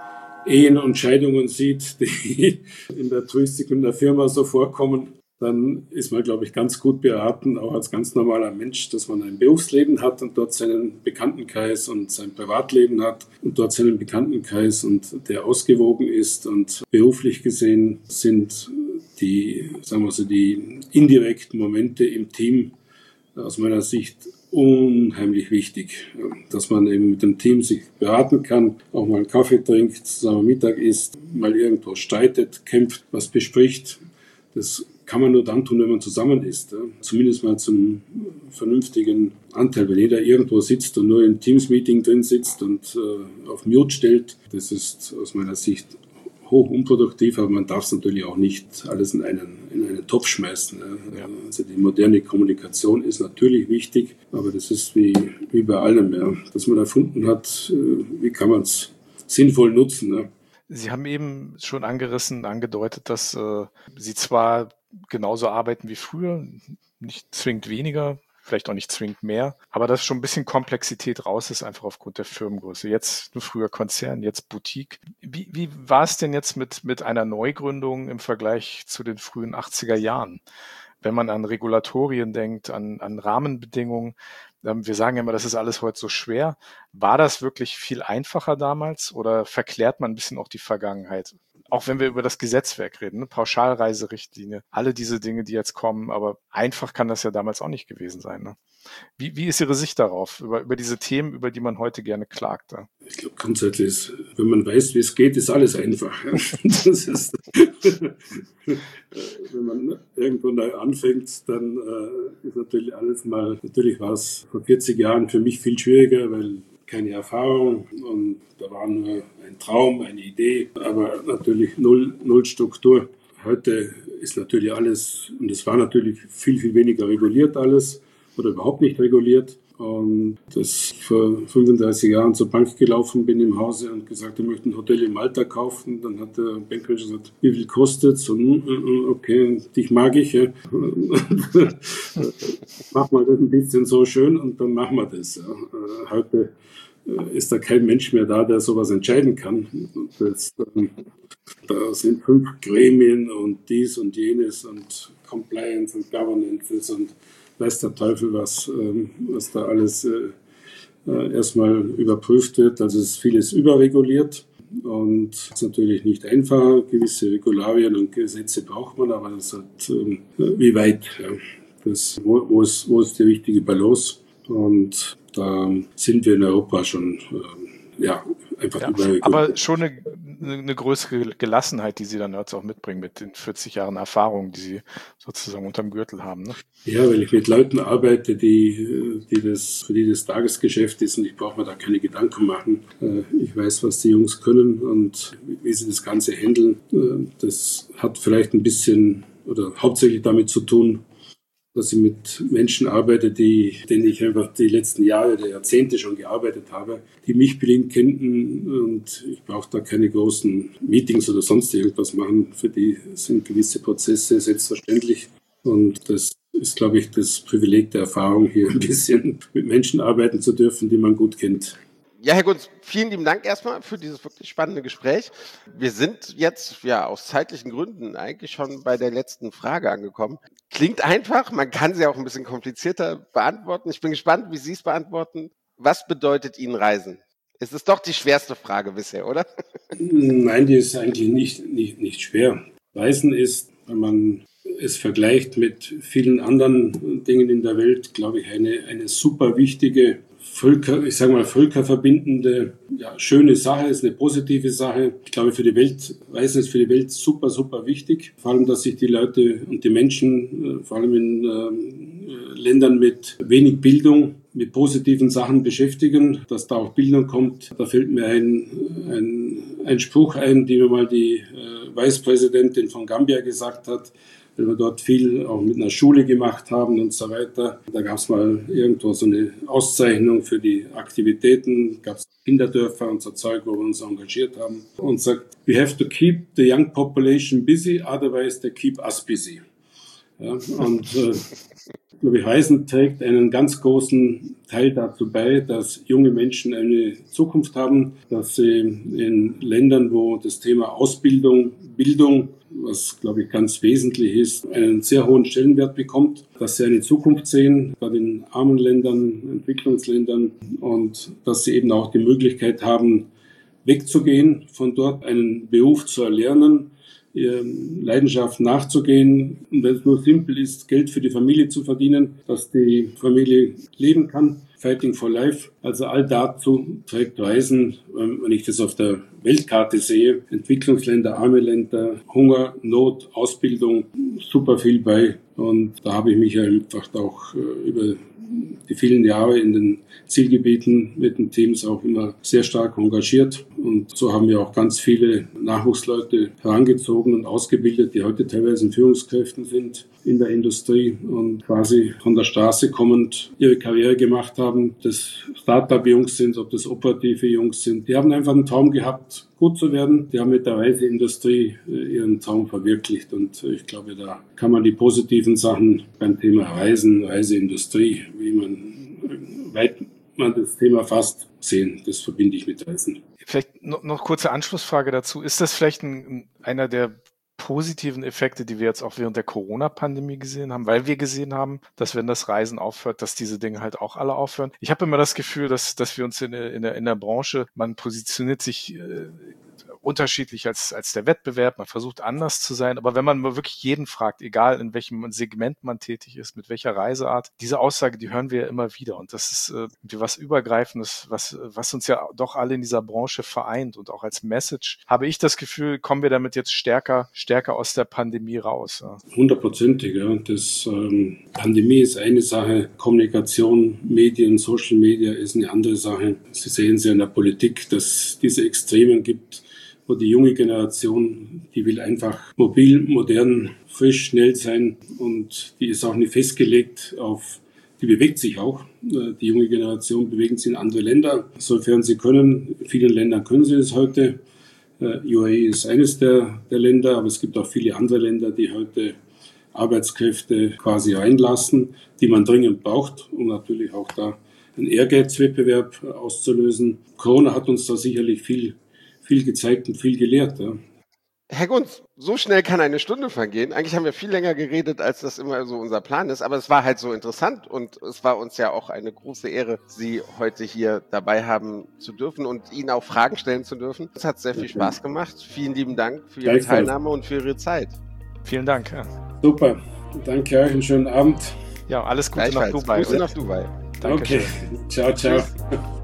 Ehen und Scheidungen sieht, die in der Touristik und der Firma so vorkommen, dann ist man, glaube ich, ganz gut beraten, auch als ganz normaler Mensch, dass man ein Berufsleben hat und dort seinen Bekanntenkreis und sein Privatleben hat und dort seinen Bekanntenkreis und der ausgewogen ist. Und beruflich gesehen sind die, sagen wir so, die indirekten Momente im Team aus meiner Sicht unheimlich wichtig, dass man eben mit dem Team sich beraten kann, auch mal einen Kaffee trinkt, zusammen Mittag isst, mal irgendwo streitet, kämpft, was bespricht. Das kann man nur dann tun, wenn man zusammen ist. Zumindest mal zum vernünftigen Anteil. Wenn jeder irgendwo sitzt und nur im Teams-Meeting drin sitzt und äh, auf Mute stellt, das ist aus meiner Sicht hoch unproduktiv, aber man darf es natürlich auch nicht alles in einen, in einen Topf schmeißen. Ja. Also die moderne Kommunikation ist natürlich wichtig, aber das ist wie, wie bei allem, ja. Dass man erfunden hat, wie kann man es sinnvoll nutzen. Ja. Sie haben eben schon angerissen, angedeutet, dass äh, Sie zwar genauso arbeiten wie früher, nicht zwingend weniger, vielleicht auch nicht zwingend mehr, aber dass schon ein bisschen Komplexität raus ist, einfach aufgrund der Firmengröße. Jetzt nur früher Konzern, jetzt Boutique. Wie, wie war es denn jetzt mit, mit einer Neugründung im Vergleich zu den frühen achtziger Jahren? Wenn man an Regulatorien denkt, an, an Rahmenbedingungen, ähm, wir sagen ja immer, das ist alles heute so schwer. War das wirklich viel einfacher damals oder verklärt man ein bisschen auch die Vergangenheit? Auch wenn wir über das Gesetzwerk reden, ne? Pauschalreiserichtlinie, alle diese Dinge, die jetzt kommen, aber einfach kann das ja damals auch nicht gewesen sein. Ne? Wie, wie ist Ihre Sicht darauf, über, über diese Themen, über die man heute gerne klagt? Ja? Ich glaube, grundsätzlich ist, wenn man weiß, wie es geht, ist alles einfach. Das ist, wenn man irgendwo neu anfängt, dann äh, ist natürlich alles mal, natürlich war es vor vierzig Jahren für mich viel schwieriger, weil keine Erfahrung und da war nur ein Traum, eine Idee, aber natürlich null, null Struktur. Heute ist natürlich alles, und es war natürlich viel, viel weniger reguliert alles oder überhaupt nicht reguliert. Und dass ich vor fünfunddreißig Jahren zur Bank gelaufen bin im Hause und gesagt, ich möchte ein Hotel in Malta kaufen. Dann hat der Banker gesagt, wie viel kostet es? Und okay, dich mag ich. Ja. Mach mal das ein bisschen so schön und dann machen wir das. Ja. Heute ist da kein Mensch mehr da, der sowas entscheiden kann. Das, ähm, da sind fünf Gremien und dies und jenes und Compliance und Governance und weiß der Teufel was, ähm, was da alles äh, äh, erstmal überprüft wird. Also es ist vieles überreguliert und es ist natürlich nicht einfach. Gewisse Regularien und Gesetze braucht man, aber das hat, ähm, wie weit, ja, das, wo, wo, ist, wo ist die richtige Balance? Und da sind wir in Europa schon äh, ja, einfach ja, überreguliert. Aber schon eine, eine größere Gelassenheit, die Sie dann jetzt auch mitbringen mit den vierzig Jahren Erfahrung, die Sie sozusagen unterm Gürtel haben. Ne? Ja, weil ich mit Leuten arbeite, die, die das, für die das Tagesgeschäft ist und ich brauche mir da keine Gedanken machen. Ich weiß, was die Jungs können und wie sie das Ganze handeln. Das hat vielleicht ein bisschen oder hauptsächlich damit zu tun, dass ich mit Menschen arbeite, die, denen ich einfach die letzten Jahre oder Jahrzehnte schon gearbeitet habe, die mich blind kennen und ich brauche da keine großen Meetings oder sonst irgendwas machen. Für die sind gewisse Prozesse selbstverständlich und das ist, glaube ich, das Privileg der Erfahrung, hier ein bisschen mit Menschen arbeiten zu dürfen, die man gut kennt. Ja, Herr Gunz, vielen lieben Dank erstmal für dieses wirklich spannende Gespräch. Wir sind jetzt ja aus zeitlichen Gründen eigentlich schon bei der letzten Frage angekommen. Klingt einfach, man kann sie auch ein bisschen komplizierter beantworten. Ich bin gespannt, wie Sie es beantworten. Was bedeutet Ihnen Reisen? Es ist doch die schwerste Frage bisher, oder? Nein, die ist eigentlich nicht, nicht, nicht schwer. Reisen ist, wenn man es vergleicht mit vielen anderen Dingen in der Welt, glaube ich, eine, eine super wichtige, Völker, ich sage mal, völkerverbindende, ja, schöne Sache, ist eine positive Sache. Ich glaube, für die Welt, Reisen ist für die Welt super, super wichtig. Vor allem, dass sich die Leute und die Menschen, vor allem in äh, Ländern mit wenig Bildung, mit positiven Sachen beschäftigen, dass da auch Bildung kommt. Da fällt mir ein, ein, ein Spruch ein, den mir mal die äh, Vicepräsidentin von Gambia gesagt hat, weil wir dort viel auch mit einer Schule gemacht haben und so weiter. Da gab es mal irgendwo so eine Auszeichnung für die Aktivitäten, gab es Kinderdörfer und so Zeug, wo wir uns engagiert haben. Und sagt, we have to keep the young population busy, otherwise they keep us busy. Ja, und äh, ich glaube, Reisen trägt einen ganz großen Teil dazu bei, dass junge Menschen eine Zukunft haben, dass sie in Ländern, wo das Thema Ausbildung, Bildung, was, glaube ich, ganz wesentlich ist, einen sehr hohen Stellenwert bekommt, dass sie eine Zukunft sehen, gerade in armen Ländern, Entwicklungsländern, und dass sie eben auch die Möglichkeit haben, wegzugehen, von dort einen Beruf zu erlernen, ihren Leidenschaften nachzugehen. Und wenn es nur simpel ist, Geld für die Familie zu verdienen, dass die Familie leben kann. Fighting for Life. Also all dazu trägt Reisen, wenn ich das auf der Weltkarte sehe, Entwicklungsländer, arme Länder, Hunger, Not, Ausbildung, super viel bei. Und da habe ich mich einfach auch über die vielen Jahre in den Zielgebieten mit den Teams auch immer sehr stark engagiert. Und so haben wir auch ganz viele Nachwuchsleute herangezogen und ausgebildet, die heute teilweise in Führungskräften sind in der Industrie und quasi von der Straße kommend ihre Karriere gemacht haben. Das Start-up-Jungs sind, ob das operative Jungs sind. Die haben einfach einen Traum gehabt, gut zu werden. Die haben mit der Reiseindustrie ihren Traum verwirklicht. Und ich glaube, da kann man die positiven Sachen beim Thema Reisen, Reiseindustrie, wie man weit man das Thema fasst, sehen. Das verbinde ich mit Reisen. Vielleicht noch, noch kurze Anschlussfrage dazu. Ist das vielleicht ein, einer der positiven Effekte, die wir jetzt auch während der Corona-Pandemie gesehen haben, weil wir gesehen haben, dass wenn das Reisen aufhört, dass diese Dinge halt auch alle aufhören? Ich habe immer das Gefühl, dass, dass wir uns in der, in der, in der Branche, man positioniert sich äh, unterschiedlich als, als der Wettbewerb, man versucht anders zu sein, aber wenn man mal wirklich jeden fragt, egal in welchem Segment man tätig ist, mit welcher Reiseart, diese Aussage, die hören wir ja immer wieder, und das ist äh, was Übergreifendes, was, was uns ja doch alle in dieser Branche vereint, und auch als Message habe ich das Gefühl, kommen wir damit jetzt stärker, stärker aus der Pandemie raus. Ja. Hundertprozentig, ja. Das ähm, Pandemie ist eine Sache, Kommunikation, Medien, Social Media ist eine andere Sache. Sie sehen es ja in der Politik, dass es diese Extremen gibt, wo die junge Generation, die will einfach mobil, modern, frisch, schnell sein, und die ist auch nicht festgelegt auf, die bewegt sich auch. Die junge Generation bewegt sich in andere Länder, sofern sie können. In vielen Ländern können sie das heute. U A E ist eines der, der Länder, aber es gibt auch viele andere Länder, die heute Arbeitskräfte quasi reinlassen, die man dringend braucht, um natürlich auch da einen Ehrgeizwettbewerb auszulösen. Corona hat uns da sicherlich viel viel gezeigt und viel gelehrt. Ja. Herr Gunz, so schnell kann eine Stunde vergehen. Eigentlich haben wir viel länger geredet, als das immer so unser Plan ist, aber es war halt so interessant, und es war uns ja auch eine große Ehre, Sie heute hier dabei haben zu dürfen und Ihnen auch Fragen stellen zu dürfen. Es hat sehr viel Spaß gemacht. Vielen lieben Dank für Ihre Teilnahme und für Ihre Zeit. Vielen Dank. Ja. Super. Danke euch, einen schönen Abend. Ja, alles Gute nach Dubai. Grüße nach Dubai. Danke. Okay. Ciao, ciao. Tschüss.